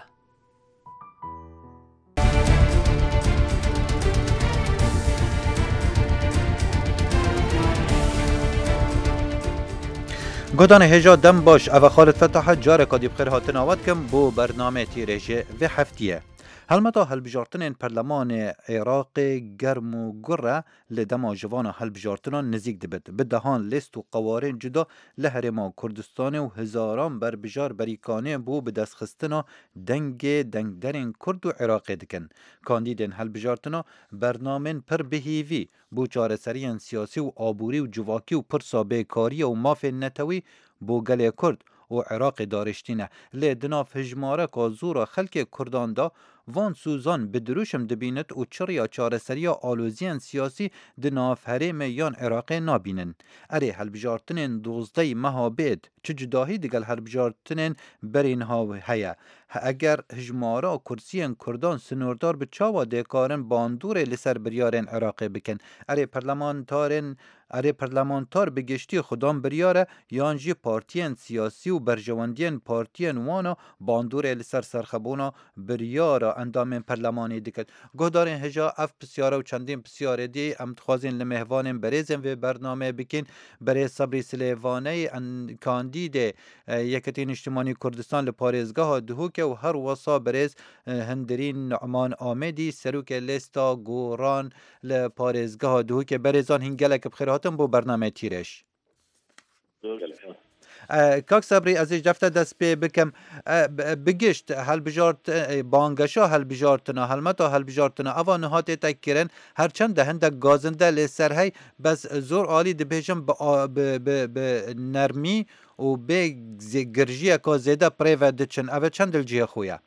گۆدانە هێژا دەم باش ئەوە خالت فتحت جارێکا دی بخێر هاتناوات کەم بۆ بەرنامە تیرێژێ vê heftiyê. هەلمەتا هەلبژارتنên پەرلەمانê Iraqê germ û gur e li dema jivana هەلبژارتnan nizîk dibit. Bi dehan lêst û qewarên cuda li Herêma Kurdistanê û hizaran berbijar berîkanê bû bi destxistina dengê dengderên Kurd û Iraqê dikin. Kandîdên هەلبژارtina bernamên pir bihîvî bû çareseriyên siyasî û aborî û civakî û pirsa bêkariya û mafên netewî bû gelê Kurd û Iraqê darîştîne. Lê di nav hijmareka zûra xelkê Kurdan da van Suzan bi dirûşim dibînit û çirya çareseriya aloziyên siyasî di nav Herêmê yan Iraqê nabînin. Erê helbijartinên dozdeyî meha bêd çi cudahî digel helbijartinên berên heye. Eger hijmara kursiyên Kurdan sinordar bi çawa dêkarin bandûrê li ser biryarên Iraqê bikin. Erê parlamentar bi giştî xudan biryare yan jî partiyên siyasî û berjewendiyên partiyên wana bandûrê li ser serxebûna biryara endamên perlemanî dikin. Guhdarên hêja ev pisyara û çendîn pisyarê dî em dixwazin li mêhvanên berêzên vê bernameyê bikin. Berêz Sabrî Silêvanî kandîdê Yeketîn Niştimanî Kurdistan li parêzgeha Duhokê û her wesa berêz Hindirîn Numan Amêdî serokê lêsta goran li parêzgeha Duhokê berêzan hîn gelek bi xêr hatin bo bernameyê tîrêş. Kak Sabrî ez ê defte dest pê bikim bigişt helbijart bangeşa helbijartina helmeta helbijartina eva nihatê te kirin herçend de hindek gazinde lê ser hey bes zor alî dibêjin bi nermî û bê girjiyeka zêde pirêve diçin ev çend dilciya xwe ye.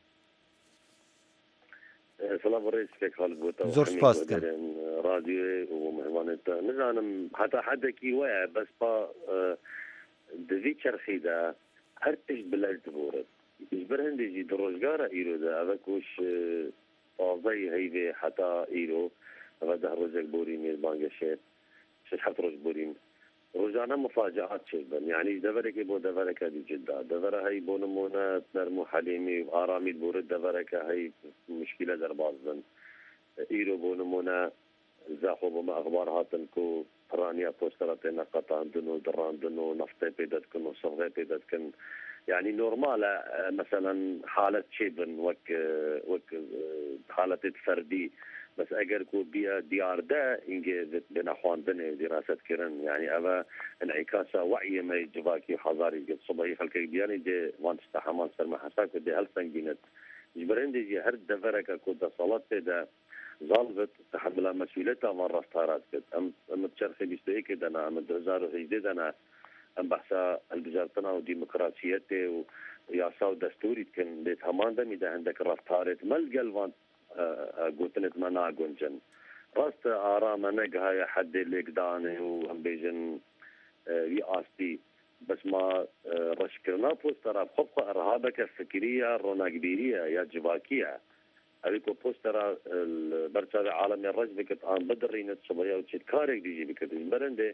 Selam reis pek hal bota. Zor spas dikim. Radyoyê û mehvanê te nizanim heta hedekî we ye bes pa di vî çerxî de her tişt bilez diborin. Ji ber hindê jî di rojgara îro de ev kuş tazeyî heyvê heta îro ev deh rojek borîn mêzbangeşê şeş heft roj borîn. Rojane mifaciat çêbin. Yani deverekê bo devereke dî cidda. Devere hey bo nimûne nerm û helîmî aramî borid devereke hey muşkîle derbas bin. Îro bo nimûne zexwe bime exbar hatin ku piraniya postera têne qetandin û dirandin û neftê pêde dikin û sivğê pêde dikin. Yani normal e meselen halet çêbin wek haletê ferdî. بس اگر کو بیا دیار ده اینگه بنا خواندنه دراسات کردن یعنی اوا انعکاس وعی ما جواکی حضاری قد صبحی خلق بیانی ده وان استحمان سر محسا کو ده هل سنگینت جبرنده جی هر دفرک کو ده صلات ده ظالبت تحمل مسؤوليتها من رفتارات كده ام تشرخي بيستوي كده انا ام 2011 دنا ام بحثا البجارتنا وديمقراطيته وياسا ودستوري كان بيتهمان ده ميده عندك رفتارات ملقلوان قلت ما ناقونجن راست آرام نجها يا حد اللي قداني وهم بيجن يأستي بس ما رشكرنا بوسترا بخبقة إرهابك الفكرية رونا كبيرية يا جواكية أبيكو بوسترا البرشاد عالمي الرجل كت آن بدرين الصبايا وتشيت كارك ديجي بكتير برندة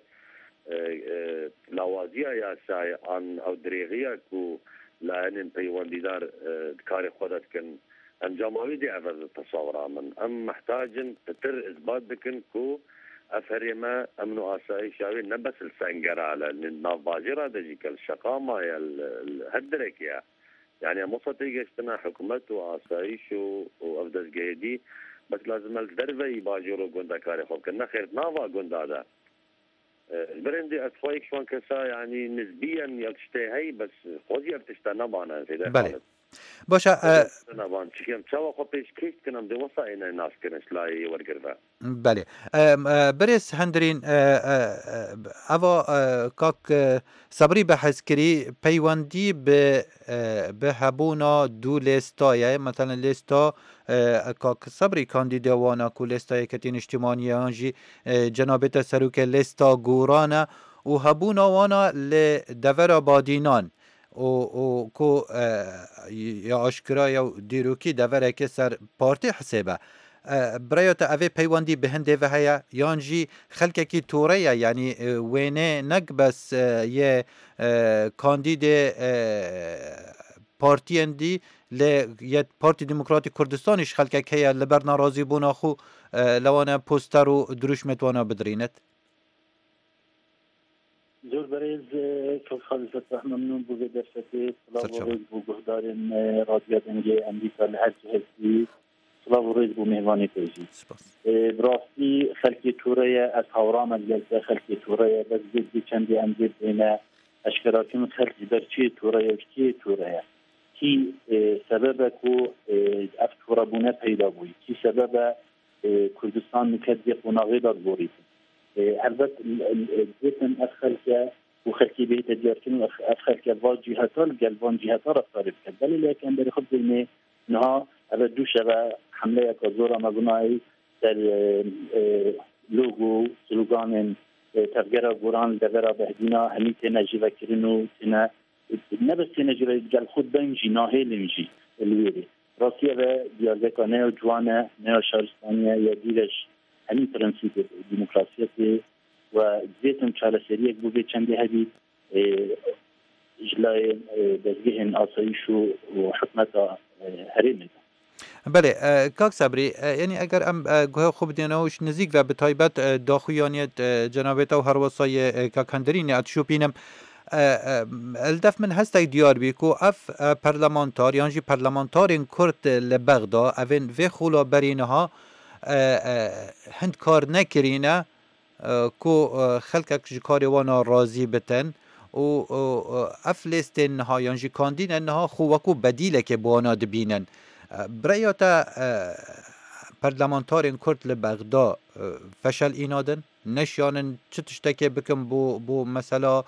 لوازية يا ساي آن أو دريغية كو لأن بيوان ديدار كاري خودت كن ام جامعي دي افز التصور من ام محتاجن تتر اثبات بكن كو افهريما امنو اساي شاوي نبس السنجر على الناف باجرة دجيك الشقامة يا الهدرك يا يعني مصطي جشتنا حكومت واسايش وافدز جيدي بس لازم الدربي باجرو قندا كاري خوب كنا خير نافا قندا دا البرندي اتفايك شوان كسا يعني نسبيا يكشتي هي بس خوزي ارتشتا نبانا في ده بله باشه بله برس هندرین اوا کاک صبری بحث کری پیوندی به هبونا دو لیستایه مثلا لیستا کاک صبری کاندیدا وانا کو لیستای کتین اجتماعی آنجی جنابت سروک لیستا گورانه و هبونا وانا لدور بادینان و کو یا آشکرا یا دیروکی دوره که سر پارتی حسابه برایت اوه پیوندی به هنده و هیا یانجی خلقه کی توره یعنی وینه نگ بس یه کاندید پارتی اندی یه پارتی دموکراتی کردستانیش خلقه که هیا لبر نارازی بونا خو لوانه پوستر و دروش متوانا بدرینت زور بريز كل خالصة ممنون بوجه درستي سلام عليكم بوجدارين راديو دنجي أمريكا لهالجهة ورز بو مهواني توجي براسي خلقي توريا از هورام الجلسة خلقي توريا بس جدي چندي انزيد بينا اشكراتين خلقي برچي توريا وشكي توريا كي سببكو افتورا بونا پیدا بوي كي سبب كردستان مكدق وناغيدات بوريت البت جيتن افخلك وخلقي بيت دياركن افخلك واجهتال قلبان جهتا رفتاري بكد بل لكن بري خب بيني نها أبدا دوشة حملة كزورة مبنائي در لوگو سلوگان تفجر قرآن دبر بهدینا همی تنا جیو کرنو تنا نبس تنا جیو جل خود بنجی ناهی لنجی الویری راسیه و دیارگه نeo جوانه نeo شهرستانیه یا دیرش همی پرنسیب دموکراسیتی و زیتم چاله سریعک بوده چنده هدی جلای دزگهن آسایش و حکمت هرمی. بله کاک صبری یعنی اگر ام گوه خوب دیناوش نزیک و به تایبت داخویانیت جنابت و هر وصای کاکندرین اتشوپینم الدف من هستی دیار بی کو اف پرلمانتار یعنی پرلمانتارین کرد لبغدا اوین وی خولا برینها هند کار نکرینه کو خلقک جکاری وانا راضی بتن و اف لیستین ها یعنی کاندین انها خوکو بدیله که بوانا دبینن برایتا پرلمانتارین کرد لبغدا فشل اینادن نشانن چه تشتکه بکن بو مثلا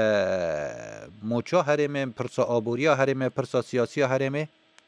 موچا هرمه پرسا آبوریا هرمه پرسا سیاسی هرمه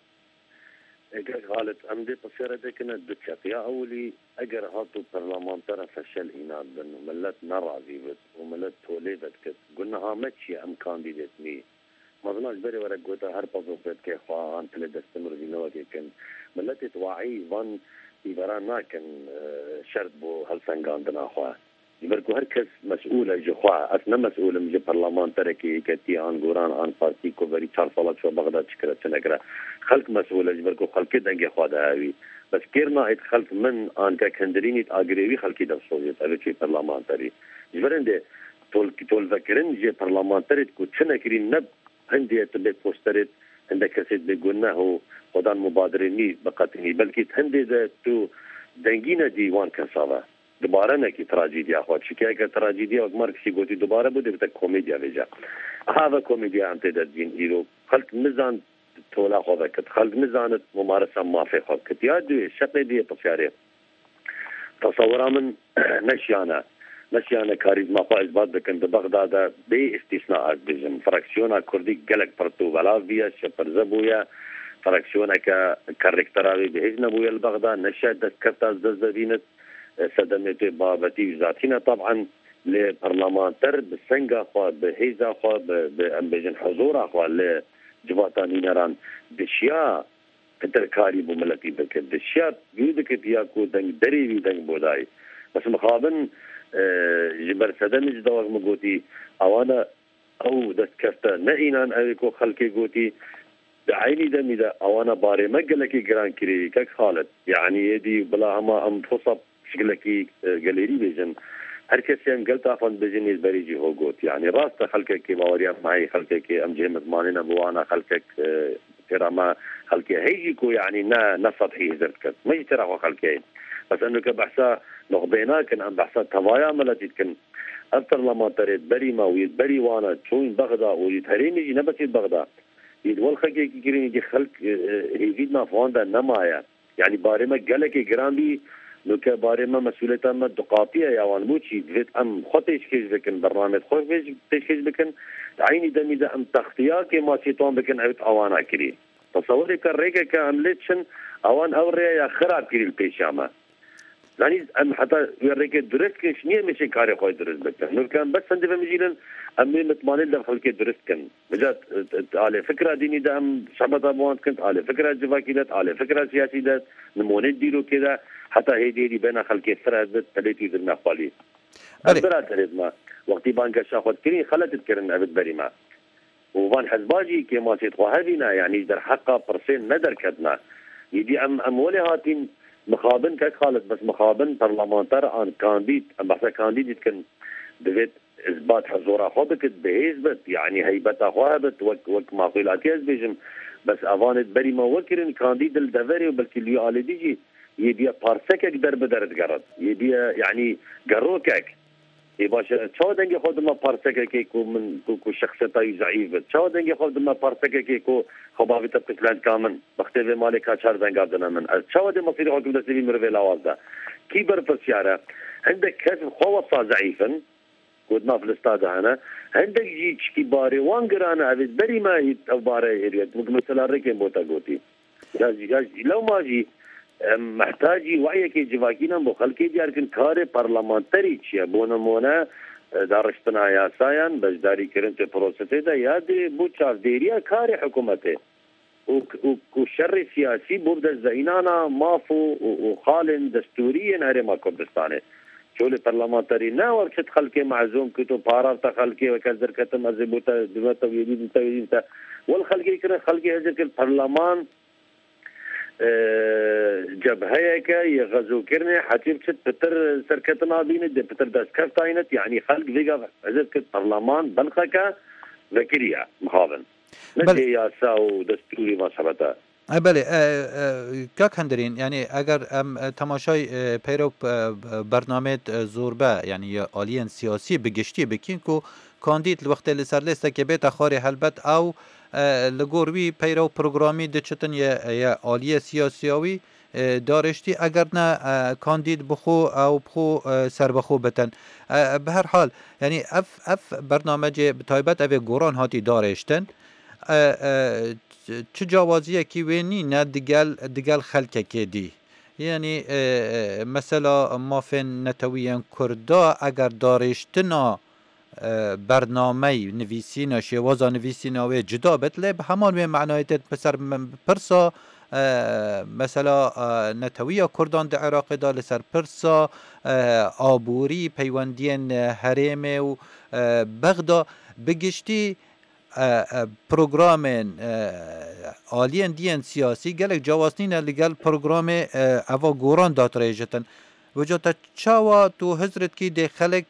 اگر حالت امده پسیره دکنه دو چطیه اولی اگر هاتو پرلمانتر فشل اینادن و ملت نراضی بد و ملت تولی بد کد گلنا ها چی ام کاندیدت نی مظناش بري ورا قوتا هر بازو بيت كي خوان تلي دستمر في نوكي كن ملتي توعي وان يبرانا كن شرط بو هالسنغان دنا خوا يبركو هر كس مسؤولة جو خوا أثناء مسؤولة مجي برلمان تركي كتي عن قران عن بارتي كوفري 4 سالات شو بغداد شكرا سنقرا خلق مسؤولة يبركو خلقي دنجي خوا دهاوي بس كيرنا خلق من عن كاكندريني تاقريوي خلقي دا الصوفيت أبي شي برلمان تري يبرنده تول ذكرن جي برلمان تري تكو تشنكرين نب عندي تبي بوسترت عندك كسيد بيقولنا هو خدان مبادريني بقتني بلكي عندي ذا تو دنجينا ديوان كسافة دوباره نكي تراجيديا أخوات شكاية تراجيديا ومارك شي قلتي دوباره بده بتك كوميديا بيجا هذا كوميديا عم تدين إيرو خلق ميزان تولا خذا كت خلق ميزان ممارسة ما في خذ كت يا دوي شقي دي بصياري تصورا من نشيانا كاريزما خو اثبات بكن ببغداد باستثناءات بجم فراكسيونا كردي قلق برتو بلافيا شبرزبويا فراكسيونا كاركتراوي بهجنبويا البغداد نشا دكرتا زدزدينت سدمت بابتي ذاتنا طبعا لبرلمانتر بالسنغا خو بهيزا خو بامبجن حضور خو لجواتاني نران دشيا تركاري بملتي بكن دشيا يودك تياكو دنگ دري دنگ بوداي بس مخابن جبر سدمج دوغ مقوتي اوانا او دست كفتا نئينان اويكو خلقي قوتي بعيني دمي دا اوانا باري مقلكي جران كري كاك خالد يعني يدي بلا هما ام فصب شكلكي قليري بيجن هركسي ام قلت افن بجنيز بريجي هو قوت يعني راست خلقك ماوريا معي خلقك ام جهمت مانينا بوانا خلقك كراما خلقي هيجيكو يعني نا سطحي هزرتك ما يتراغو خلقين بس انه كبحثا نقبينا كان عم بحثا توايا ملتي كان اكثر لما تريد بري ما ويد بري وانا تشوين بغدا ويتهرين يجي نبت بغدا يدول خلقي كيرين يجي خلق هيجيدنا فواندا نمايا يعني بارما قالك جرامبي لو كبارما مسؤوليتها ما دقاطيه يا وان موتشي فيت ام خطيش كيش بكن برنامج خوش كيش بكن عيني دمي ده ام تختيا كما سيتون بكن اوت اوانا كري تصوري كريكا كعملتشن اوان اوريا يا خراب كري البيشاما يعني ام حتى يوريك درست كن شنو ماشي كاري خوي درست بكن نور كان بس عندي فمجيلن امي مطمئن له خلك درست كن بجات على فكره ديني ده ام شعبت ابوان كنت على فكره جواكيلات على فكره سياسيات نمونه ديرو كده حتى هي دي بين خلك فرد تلاتي درنا خالي برات رزما وقتي بانك شاخذ كري خلت تكرن ابد بريما وبان حزباجي كما تتوهبنا يعني در حقا برسين ندر كدنا يدي ام ولهاتين مخابن كك خالد بس مخابن برلمانتر عن كانديد ام بحث كانديد كان بفيت اثبات حضورها خودك بهيزبت يعني هيبتها خواهبت وك معقولات يزبجم بس افانت بري ما وكرن كانديد الدفري وبلكي اللي على ديجي يبيا بارسكك در بدرد قرد يبيا يعني قروكك باشا شو دنگي خود ما بارسكك كو من كو شخصيته ضعيف شو دنگي خود ما بارسكك كو خبابي تبقى كامن بختي مالك كاشار دنگا دنا من شو دي مصير حكم دسبي مرفي لاوازدا كيبر بسياره عندك كسب خوصه ضعيفا قدنا في الاستاد هنا عندك جي تشكي باري وانقرانا ابد بري ما يتباري هريت ممكن مثلا ريكين بوتا قوتي لو ما جي محتاجي وعيك جواكينا بو خلقي دياركن كار برلمانتري تشيا بونمونا دارشتنا يا سايان بجداري كرنت بروسيته دا يادي بو چاف ديريا كار حكومته وشر سياسي بوبدا زينانا مافو وخال دستوريا هرما كردستاني شولي برلمانتري نا وقت خلقي معزوم كتو بارا خلقي وكذر كتم ازبوتا دمتا ويدين والخلقي كره خلقي هذاك البرلمان جبهيك يغزو كرني حتى بتر سركتنا بين دي بتر دسكفت عينت يعني خلق فيغا هذاك البرلمان بلخكا ذكريا مخاضن نجي يا ساو دستوري ما ثبتا بله کاک هندرین یعنی اگر تماشای پیرو برنامه زوربه یعنی آلین سیاسی بگشتی بکین کو کاندید وقت لسر لیسته که بیت خاری حلبت او لگوروی پیرو پروگرامی دچتن یا آلیه سیاسیاوی دارشتی اگر نه کاندید بخو او بخو سر بخو بتن به هر حال یعنی اف برنامه تایبت او گوران هاتی دارشتن چه جوازیه که وینی نه دیگل خلکه که دی یعنی مثلا مافن نتویان کردا اگر دارشتنا برنامه نویسینا شوازا نویسینا و جدا بتله به همان به معنایت پسر پرسا مثلا نتویا کردان در عراق دا لسر پرسا آبوری پیوندین حریم و بغدا بگشتی پروگرام آلین دین سیاسی گلک جواسنین لگل پروگرام اوا گوران دات ریجتن وجا تا چاوا تو حضرت کی ده خلق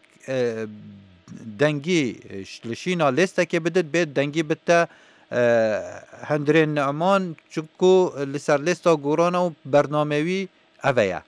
دنگی لشینا لیسته که بدد بید دنگی بتا هندرین نعمان چکو لسر لیستا گوران و برنامهوی اویا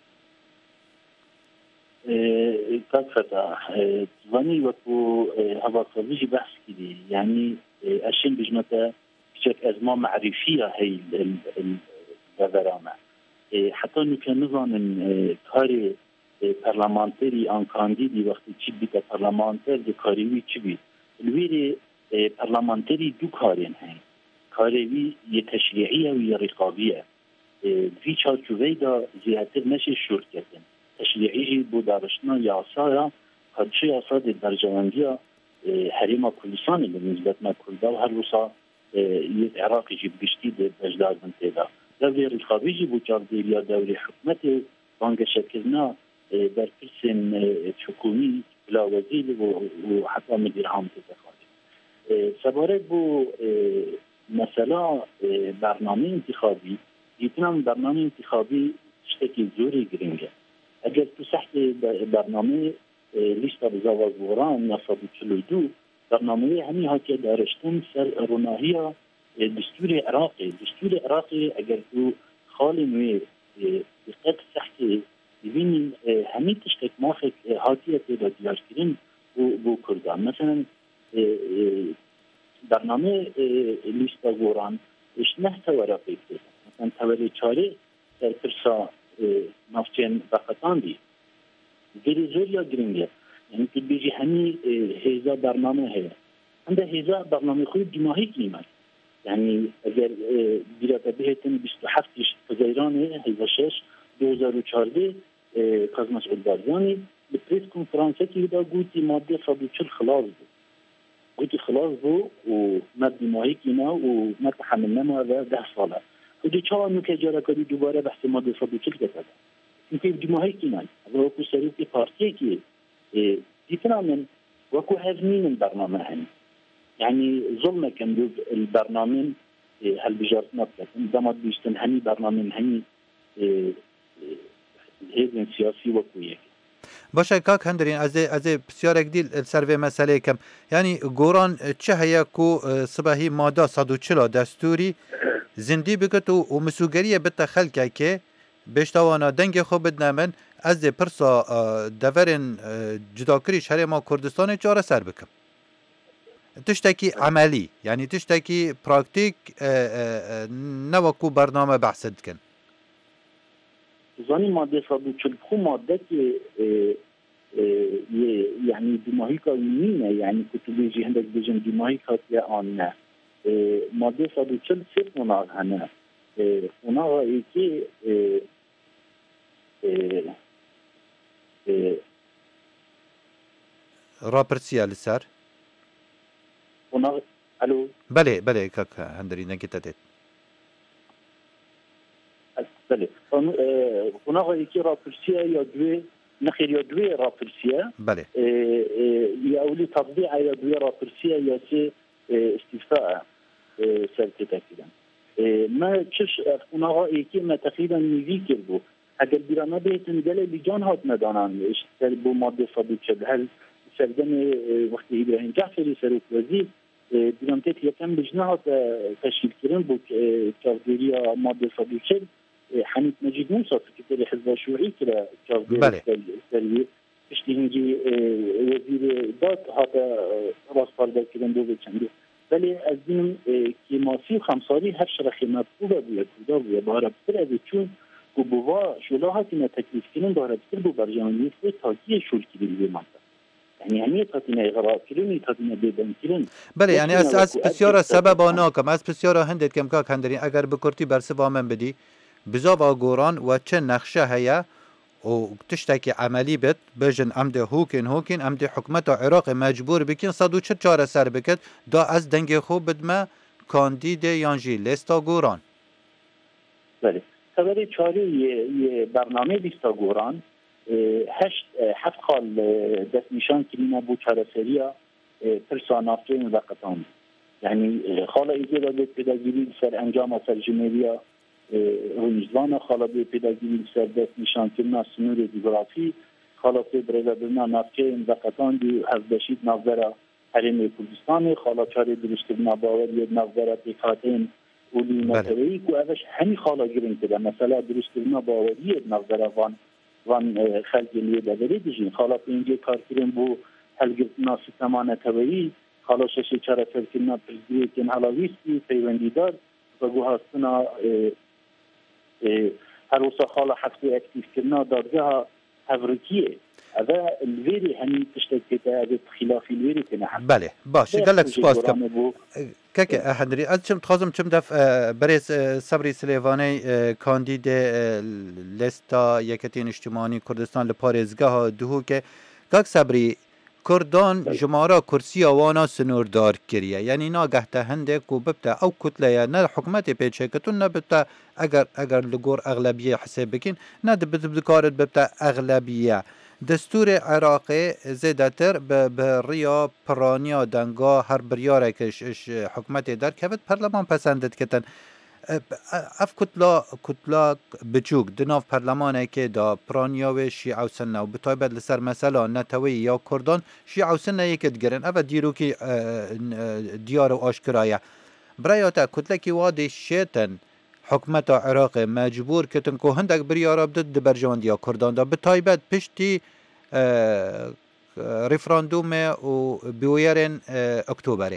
كان فتح ظني وكو هذا صديق بحث كذي يعني أشين بجمته بشكل أزمة معرفية هي البرامج حتى إنه كان نظام كاري برلمانتري أن كانديدي وقت تجيب برلمانتر دكاريوي تجيب الويري برلمانتري دو كارين هاي كاريوي يتشريعية ويرقابية في شارجوي دا زيادة ماشي شركتين تشريعي بو دارشنا ياسايا قد شي ياسا دي درجواندية حريمة كردستان بالنسبة ما كردا وهر روسا العراق يجيب قشتي دي بجداد من تيدا دولي رقابي يجيبو جارديريا دولي حكومتي بانك شكلنا بركرسن حكومي بلا وزير وحتى مدير عام تدخل سبارك بو مثلا برنامه انتخابي يتنام برنامه انتخابي شتكي زوري جرينجا اگر تو سحت برنامه لیست بزاواز بوران نصاب 42 برنامه همی ها که دارشتن سر روناهی دستور عراقی اگر تو خال نوی دقیق سحت ببینیم همی تشتک ماخک هاتیه تیدا دیار کرن بو کردان مثلا برنامه لیست بوران اش نه تورقی کرد مثلا تولی چاره سر پرسا نافچین بقتان دی گری زوریا گرینگه یعنی که بیجی همی هیزا برنامه هیا هنده هیزا برنامه خود جماهی کلیمت یعنی اگر دیراتا بهتن 27 فزیرانه هیزا 6 2014 کاز مسئول بارزانی به پریس کنفرانسه که دا گوتی ماده 140 خلاص بود گوتی خلاص بود و مد جماهی کلیما و مد تحملنا ما 10 ساله ودي چاوا نو که جارا کدی دوباره بحث ماده 140 کتاده اینکه جماهی کلیمان وکو سریوتی پارتی که دیتنا من وكو هذنين البرنامج يعني ظلم كان دوب البرنامج هالبجارتنا بتاعتهم دمت بيشتن هني برنامج هني هذن سياسي وكوية باشه کاک هندرین از بسیارک دیل سر مسئله کم یعنی گوران چه هیا کو صبحی ماده 140 دستوری زندی بکت و مسوگریه بتا خلکه که بشتوانا دنگ خو بدنا من از پرسا دورن جداکری هرما کردستان چاره سر بکم تشتكي عملي يعني تشتكي براكتيك نوكو برنامج بحث كن زاني ماده صدوق خو ماده يعني دماغيكا يمينه يعني كتبيجي عندك بيجن دماغيكا يا ماده صدوق سيف هنا هنا هنا ايكي رابرتسيا لسار هنا الو بله كاك هندري نكتت بله هنا ايكي رابرتسيا يا دوي نخير يا دوي رابرتسيا بله يا اولي تطبيع يا دوي رابرتسيا يا سي استفتاء سلطه كده ما تشش هنا ايكي ما تقريبا نيفيكر بو اگر بیرانه بهتون دل لیجان هات ندانن اشتر بو ماده صدوق شد هل سردن وقتی ابراهیم جعفری سروک وزیر بیرانتت یکم بجنه تشکیل کردن بو چاودیری ماده صدوق شد حمید مجید موسا سکرتر حزب شیوعی که چاودیری سروی پشتی هنگی وزیر داد هاتا راست پارده کردن دو بچنده ولی از دینم که ماسی و خمساری هر شرخی مطبوبه بویا کدا بویا باره بسر از چون بوا شولاهاتنا تكليف كلن ظهرت كلبو برجانية تاكيه شول كلن بمنطقة يعني هنية تاتنا إغراء كلن تاتنا بيبان كلن بله يعني أس بسيارة سبب آناكم أس بسيارة هندت كم كاك هندرين أگر بكرتي برسوا من بدي بزاوا غوران و چه نقشه هيا و تشتكي عملي بت بجن أمده هوكين أمده حكمت عراق مجبور بكين صدو چه چاره سر بكت دا از دنگ خوب بدما کاندید یانجی لستا غوران بله خبری چاری یه برنامه بیستا گوران هفت خال دست نشان کلینا بو چاره سریا پرسا نافته موقتان یعنی خالا ایگه را به پیداگیری سر انجام سر جمهوریا رونجوان خالا به پیداگیری سر دست نشان کلینا سنور دیگرافی خالا به برده بنا نافته موقتان دی هفدشید نافذره حرم کردستان خالا چاره درست بنا باوری نافذره پیکاتین ولی نتویی که اوش همی خالا گرین کده مثلا درست کردن باوری نظر وان خلق لیه دادری دیجین خالا پینجه کار کردن بو هلگرتنا سیستما نتویی خالا ششه چاره فرکرنا پرزدیه کن حلاویستی پیوندی دار و گو هستنا هر وصا خالا حفظی اکتیف کرنا دادگاه هفرکیه هذا الفيري هني تشتكي هذا خلاف الفيري كنا بله باش قال لك سباس كك هندري اتشم تخازم چم دف بريس صبري سليفاني كانديد لستا يكتين اجتماعي كردستان لپاريزگاه دهو که كك صبري کردان جمارا کرسی وانا سنوردار کریه یعنی ناگهته هنده کو ببتا او کتله نه حکومت پیچکتون نه ببتا اگر لگور اغلبیه حساب بکن نه بذکارت ببتا اغلبیه دستور عراقی زیادتر به ریا پرانیا دنگا هر بریاره که حکومت در کبت پارلمان پسندت کتن اف کتلا بچوک دناف پارلمانه که دا پرانیا و شیعه و سنه و بطایبت لسر مثلا نتوی یا کردان شیعه و سنه یکت گرن اف دیرو که دیار و آشکرایه برایاتا کتلا که واده شیطن حکومت عراق مجبور کتن که هندک بریاره بدد دبرجان دیا کردان دا بطایبت پشتی رفراندوم و بیویرن اکتوبره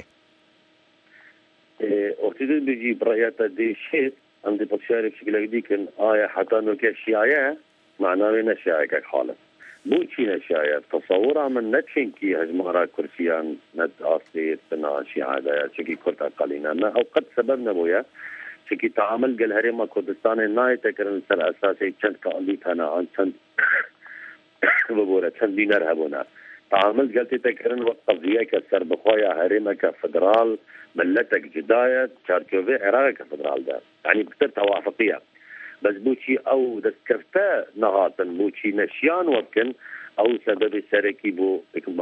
وقتی بيجي برأيات دي شيء عندي بشارك بشكل جديد كان حتى انه كشيعة معناه لنا شيعة كحالة مو شيء شيعة تصورها من نتشين كي هجمارا كرسيان ند أصلي بنا شيعة دا شكي كرت أقلينا ما أو قد سببنا بويا شكي تعامل قال هريما كردستان ناي تكرن سر أساسي چند كأليت هنا عن چند ببورة چند دينار هبونا تعامل قلت تكرن وقت قضية كسر بخوايا هريما كفدرال ملتك جداية شاركوفي عراق كفدرال ده يعني كتر توافقية بس بوشي أو دسكرتا نغاطا بوشي نشيان وكن أو سبب سركي بو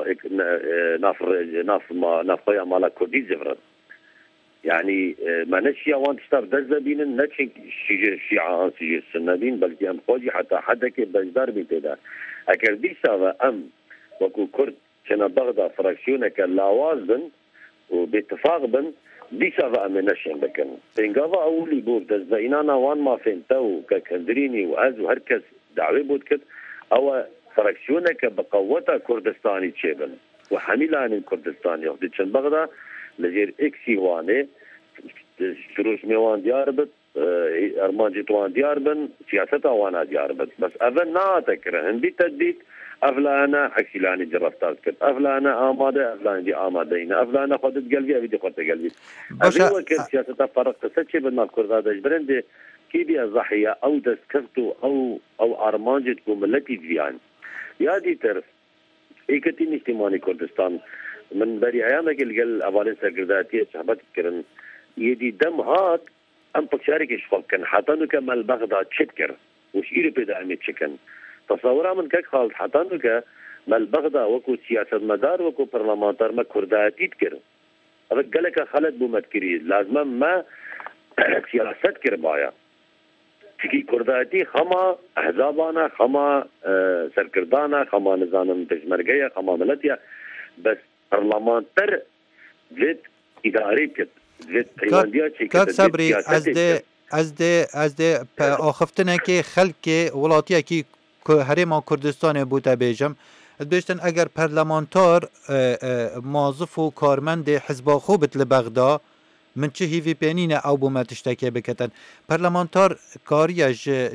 نافقيا مالا كردي زفرد يعني ما نشيا وان تشتر دزبين نتشن شيعة سجي السنة بلكي أم خوجي حتى حدك بجدار بيتدا أكردي ساوا أم وكو كرد كنا بغدا فراكسيونك اللاواز بن وباتفاق بن دي سافا امنشن بكن بينغافا اولي بود دز بينانا وان ما فهمتو ككندريني واز وهركز دعوي بود كد او فراكسيونك بقوته كردستاني تشيبن وحميلان كردستاني ياخذ تشن بغدا لجير اكسي واني شروش ميوان دياربت ارمانجي توان دياربن سياسته وانا دياربت بس افن ناتكره هندي تديت افلا انا حكيلاني جرفتات كت افلا انا اماده افلا عندي امادين افلا انا خدت قلبي ابي خدت قلبي ابي وكل سياسه فرق سچ بدنا كرداد برند كي بي الضحيه او دسكفتو او ارمانجتكم ملتي فيان يا دي ترف ايكتين اجتماعي كردستان من بري ايامك القل اوالين سكرتاتيه صحبت كرن يدي دم هات ام بشارك شفكن حتى كمال بغداد تشكر وش يري بدا امي تشكن تصورا من كك خالد حتى مال بغداد وكو سياسه مدار وكو برلمانتار ما كرداتي تكر رجلك خالد بو متكري لازم ما سياسه كربايا تكي كرداتي خما احزابانا خما سركردانا خما نظام تجمرجيه خما ملتيا بس برلمانتر زيت اداري كت كات صبري از ده آخفتنه که خلق ولاتیه که هرما کردستان بوده بیجم بیشتن اگر پرلمانتار موظف و کارمند حزب خوبت لبغدا من چه هیوی پینینه او بومه تشتکه بکتن پرلمانتار کاریه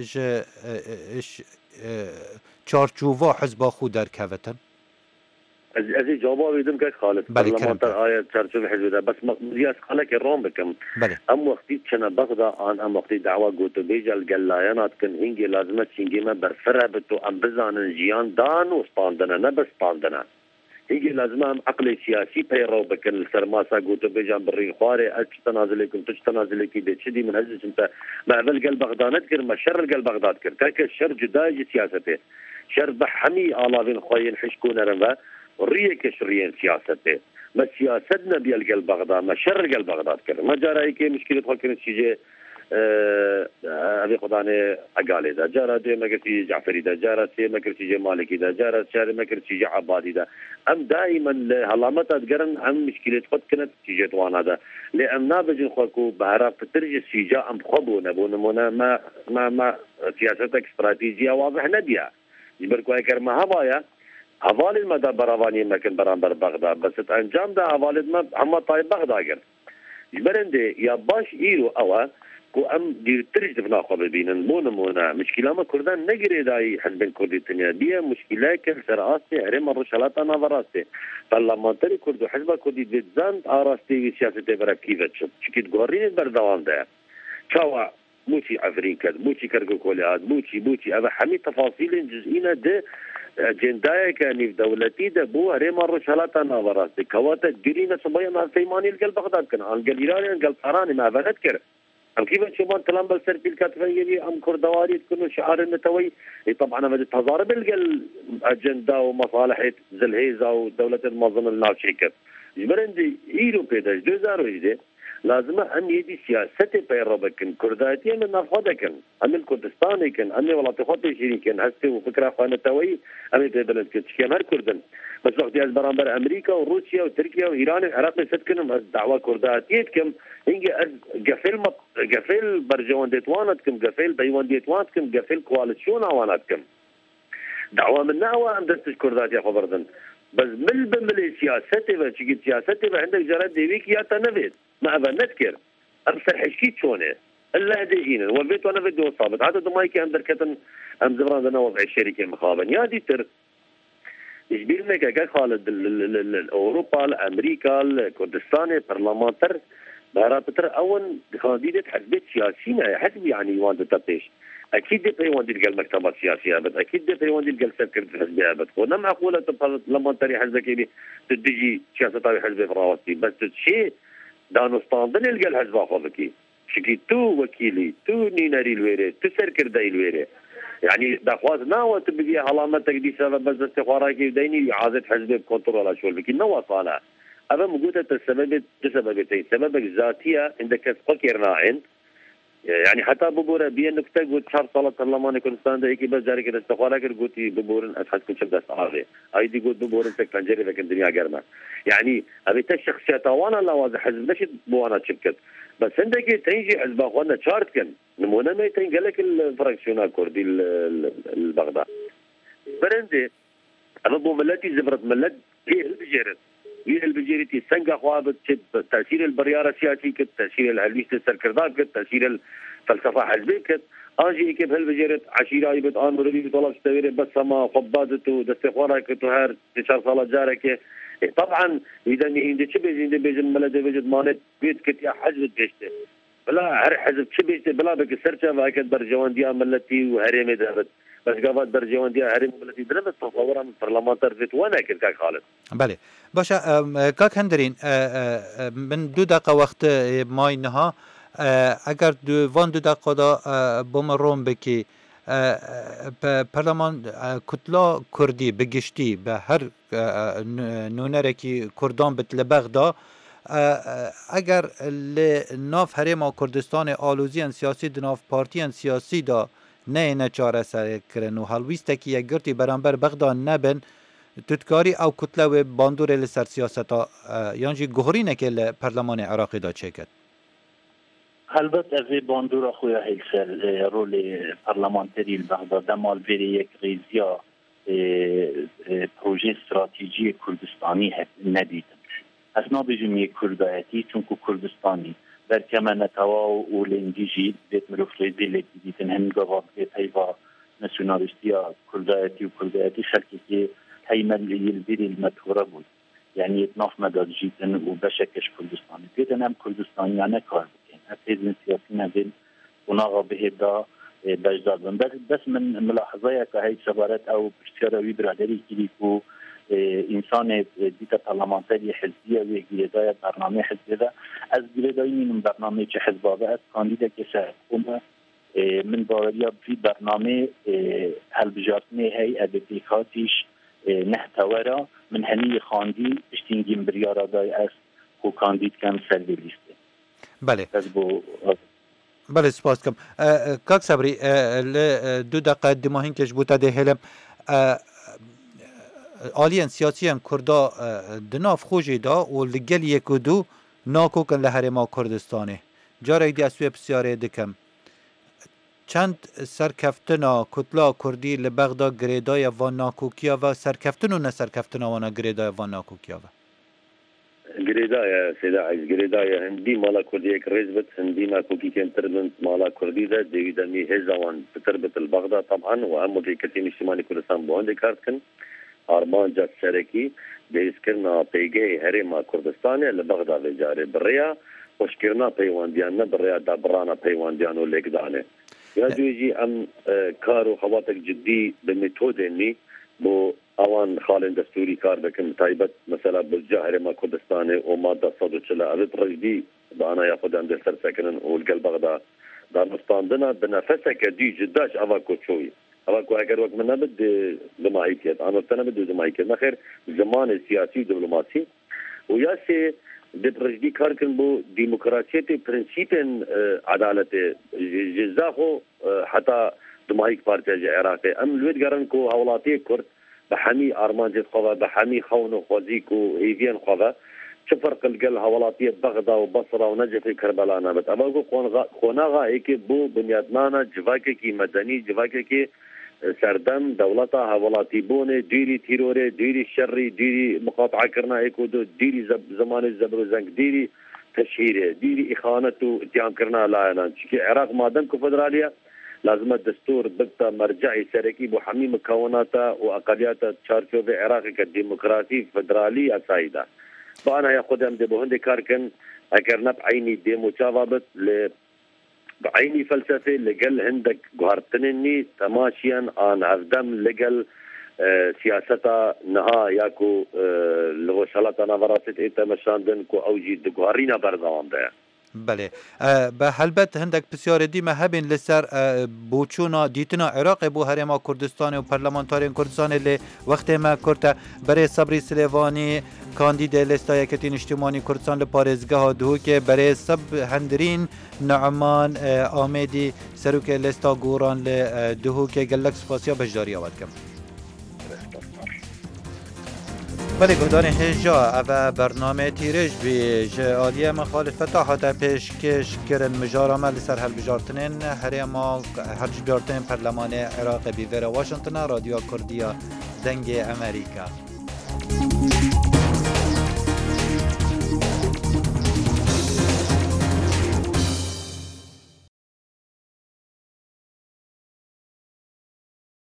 چارچوبا حزب خود در کوتن ازي جوابه بدون كك خالد برلمانتر آية ترجمة حزب بس مزياس خلك الروم بكم ام وقتي شنا بغدا عن ام وقتي دعوة قوتو بيجال قلايانات كن هنجي لازمت شنجي ما برفرة بتو ام بزان جيان دان وسباندنا نبس باندنا هنجي لازم ام عقل سياسي بيرو بكن السرماسا قوتو بيجان برين خواري اتشتنازلكم تشتنازلكي بيتشدي من هزج انت ما بل قلب بغداد نذكر ما شر قلب بغداد كر كاك الشر جداج سياسته شر بحمي آلافين خوين حشكون رمى وريه كشريين سياسته ما سياستنا بيلقى بغداد ما شرق بغداد كده ما جرى كي مشكله فكرت شيء ابي خداني اقالي ده جرى دي ما قلت جعفري ده جرى سي ما قلت شيء مالكي ده جرى شاري ما قلت شيء عبادي ده ام دائما هلامات تقرن ام مشكله خد كانت تيجي وانا ده لان نابج خوكو بعرف ترجع سيجا ام خبو نبون ما سياستك استراتيجيه واضح نديا يبركوا كرما هوايا حوالي المدى براواني مكان برانبر بغداد بس انجام ده حوالي ما هم طيب بغداد جبرندي يا باش ايرو او كو ام دير ترجد بناخذ بين مونا مشكله ما كردان نجري داي حزب كردي الدنيا دي مشكله كسراسي هرم الرشالات انا براسي فلما تري كردو حزب كردي دزان اراسي سياسه بركيفه شكيت غورين بردوان ده شوا موشي افريكا موشي كرغو كوليات موشي هذا حمي تفاصيل جزئيه ده اجنداي كان في دولتي ده بو هرم الرشالات انا براسي كواتا جرينا صبينا الفيماني القلب بغداد كان عن قليلان القلب قراني ما بذكر ام كيف تشوفون تلام بالسر في الكاتفيه ام كردواري تكونوا شعار النتوي طبعا ما تضارب الاجنده ومصالح زلهيزه ودوله المنظمه الناشئه جبرندي ايرو بيداش دوزارو يدي لازم ان يدي سياسه بيربكن كرداتي من نافذكن ام الكردستاني كان ام ولا تخطي شريكن هسه وفكره خانتوي ام بلد كشمال كردن بس وقت از برامبر امريكا وروسيا وتركيا وايران العراق سكنهم الدعوه كرداتيتكم هنجي قفل برجوان ديتوانتكم قفل بيوان ديتوانتكم قفل كواليسيون اواناتكم دعوه من ناوى عند الكردات يا خبردن بس من سياستي وشي سياستي عندك جراد ديويك يا تنفيذ ما ابى نذكر ابصر حشيت شونه الا هديين والبيت وانا بدي صابت عدد مايكي اندر كتن ام زبران انا وضع الشركه المخابن يا ديتر يجبير لك خالد اوروبا الامريكا الكردستاني برلمانتر بهراتر اول خانديدة حزبات سياسية حزب يعني يوان تطيش اكيد دي بيوان دي تلقى المكتبات السياسيه ابد اكيد دي بيوان دي تلقى السكر في الحزب ابد وانا معقوله لما تري حزبك يبي تدجي سياسه طاوي حزب فراوسي بس شيء دانو ستاندن يلقى الحزب اخذك شكي تو وكيلي تو نيناري الويري تو سركر داي الويري يعني دخواز ناوة تبقي علامتك دي سبب بس استخبارك ديني عازت حزب بكنترول اشول بكي نوا صالح أبا موجودة السببين سببك ذاتية عندك فكر عند يعني حتى ببورة بين نكتة قلت شهر صلاة برلمان كردستان ده إيكي بس جاري كده استخوارا كده قلتي ببورن أتحس كل شبه استعارضي أيدي قلت ببورن تك تنجري لكن الدنيا قرمة يعني أبي تشخصيات وانا لا واضح حزب نشد بوانا شبكت بس عندك تنجي حزب أخوانا شارت كان نمونا ما يتنقلك الفراكسيون الكردي البغداد برندي أنا بو ملتي زبرت ملت هي البجيرت هي البجيرتي سنقا خوابت تأثير البريارة السياسي كت تأثير الهلوية السركردات كت تأثير الفلسفة حزبي كت أجي كيف هالبجيرت عشيرة يبت آن مربي بطلب ستوير بس ما خبادته دستخوارا كتو هار تشار صالة جارك طبعا إذا هندي شبه هندي بيجن ملد بيجن مانت بيت كتيا حزب بيشته بلا هر حزب شبه بلا بك سرچا واكد برجوان ديا ملتي وهريمي دابت بس قابات برجوان ديا هريمي ملتي دربت تصورا من برلمان ترفت وانا كد كاك خالد بله باشا كاك هندرين من 2 دقيقة وقت ماي نها اگر وان 2 دقیقه دا بمرون بکی پرلمان کتلا کردی بگشتی به هر نونرکی کردان بتلبغ دا اگر لناف حریم کردستان آلوزی سیاسی دناف پارتی سیاسی دا نه چاره سر کرن و هلویست که یک گرتی برانبر بغدا نبن تدکاری او کتلا و باندور لسر سیاستا یعنی گهری نکل پرلمان عراقی دا چکت البته اوی باندورا خویا هیلسر رول پارلمانتری البغداد مال بری یک ریزیا پروژه استراتژی کردستانی ندیدم. اصلا بجم یک کردایتی چون که کردستانی در کمان توا و لنگیجی بیت مروف ریزی لیدیدن هم گواب بیت هیوا نسیونالیستی کردایتی و کردایتی خلقی که هیمن یلبیری المدهوره بود. یعنی اتناف مداد جیدن و بشکش کردستانی. بیدن هم کردستانیانه کار حزب سیاسی نبیل وناغا به دا بجدادن بس من ملاحظه که هی سبارت او بشتیاروی برادری کلی کو انسان دیتا پارلمانتری حزبیه و گریدای برنامه حزبیه ده از گریدای من برنامه چه حزبابه از کاندیده که سرکومه من باوریا بی برنامه هلبجاتنه هی ادتیکاتیش نهتوارا من هنی خاندی اشتینگیم بریارا دای از کو کاندید کم سلوی لیسته بله بله سپاس کم کاک صبری ل 2 دقیقه دماهین کش بوده ده هلم آلیان سیاسیان کردا دناف خوشی دا و لگل یک و دو ناکو کن لحرما کردستانه جاره ایدی اسوی بسیاره دکم چند سرکفتنا کتلا کردی لبغدا گریدای وان ناکوکیا و سرکفتنو نه سرکفتنا وانا گریدای وان ناکوکیا و گریدای سیدا عز گریدای هندی مالا کردی یک رزبت هندی ناکوکی کن تربنت مالا کردی ده دیویدا می هزوان تربت البغدا طبعا و هم مدرکتی مجتمعی کردستان بوانده کارت کن آرمان جات سرکی دیز کرنا پیگه هرما کردستان لبغدا بجاره بریا خوش کرنا پیواندیان نه بریا دابرانا پیواندیان و لگدانه یا دویجی ام کارو خواتک جدی به متودنی بو اوان خالن دستوری کار بکن تایبت مثلا بجاه هرما کردستان و ماده 140 اوت رجدی بانا یاخدن در سر سکنن و القلب بغدا دار مستاندنا بنفسك دي جداش اواكو شوي اواكو اگر وقت من نبد جماعيتيات انا تنبد جماعيتيات نخير زمان سياسي ودبلوماسي وياسي دبرجدي كاركن بو ديمقراطيه برنسيبن عدالة جزاخو حتى جماعيك بارتي العراقي ام الويد قرنكو هولاتي كرد بحمي ارمان جد خوضا بحمي خونو خوزيكو هيفين خوضا شو فرق القل هولاتية بغداد وبصرة ونجف كربلاء نابت أبغى خوناغا إيك بو بنيادنانا جواكي كي مدني جواكي كي سردم دولتا هولاتي بوني ديري تيروري ديري شري ديري مقاطعة كرنا إيكو دو ديري زمان الزبر زنك ديري تشهيري ديري إخانته اتهام كرنا لا ينان شكي عراق مادن كفدرالية لازم الدستور بقتا مرجعي سركي بو حمي مكوناتا وأقلياتا تشاركو في عراق كديمقراطي فدرالي أسايدا فأنا يأخذهم دي بهندي كاركن أكرنا بعيني دي مشابهت بعيني فلسفة لقل عندك جهرتنني تماشيا عن عفدم لقل سياسة نها ياكو لغو شلطة نظرات إيتا مشاندن كو أوجي دقهارينا بردوان ده بله به هلبت هندک پسیار دیمه هبین لسر بوچونا دیتنا عراق بو هرما کردستان و پارلمانتارین کردستان لی وقت ما کرد برای صبری سلیوانی کاندید لستای کتین اجتماعی کردستان لپارزگاه دهو که برای سب هندرین نعمان آمدی سروک لستا گوران دهو که گلک سپاسیا بجداری آورد کم. بله گودان هجا او برنامه تیرش بیج آلیه مخالفت حتی پیشکش کرن مجار عمل سر هل بجارتنین هرما هرج بیارتنین پرلمان عراق بیویر واشنطن رادیو کردیا دنگ امریکا.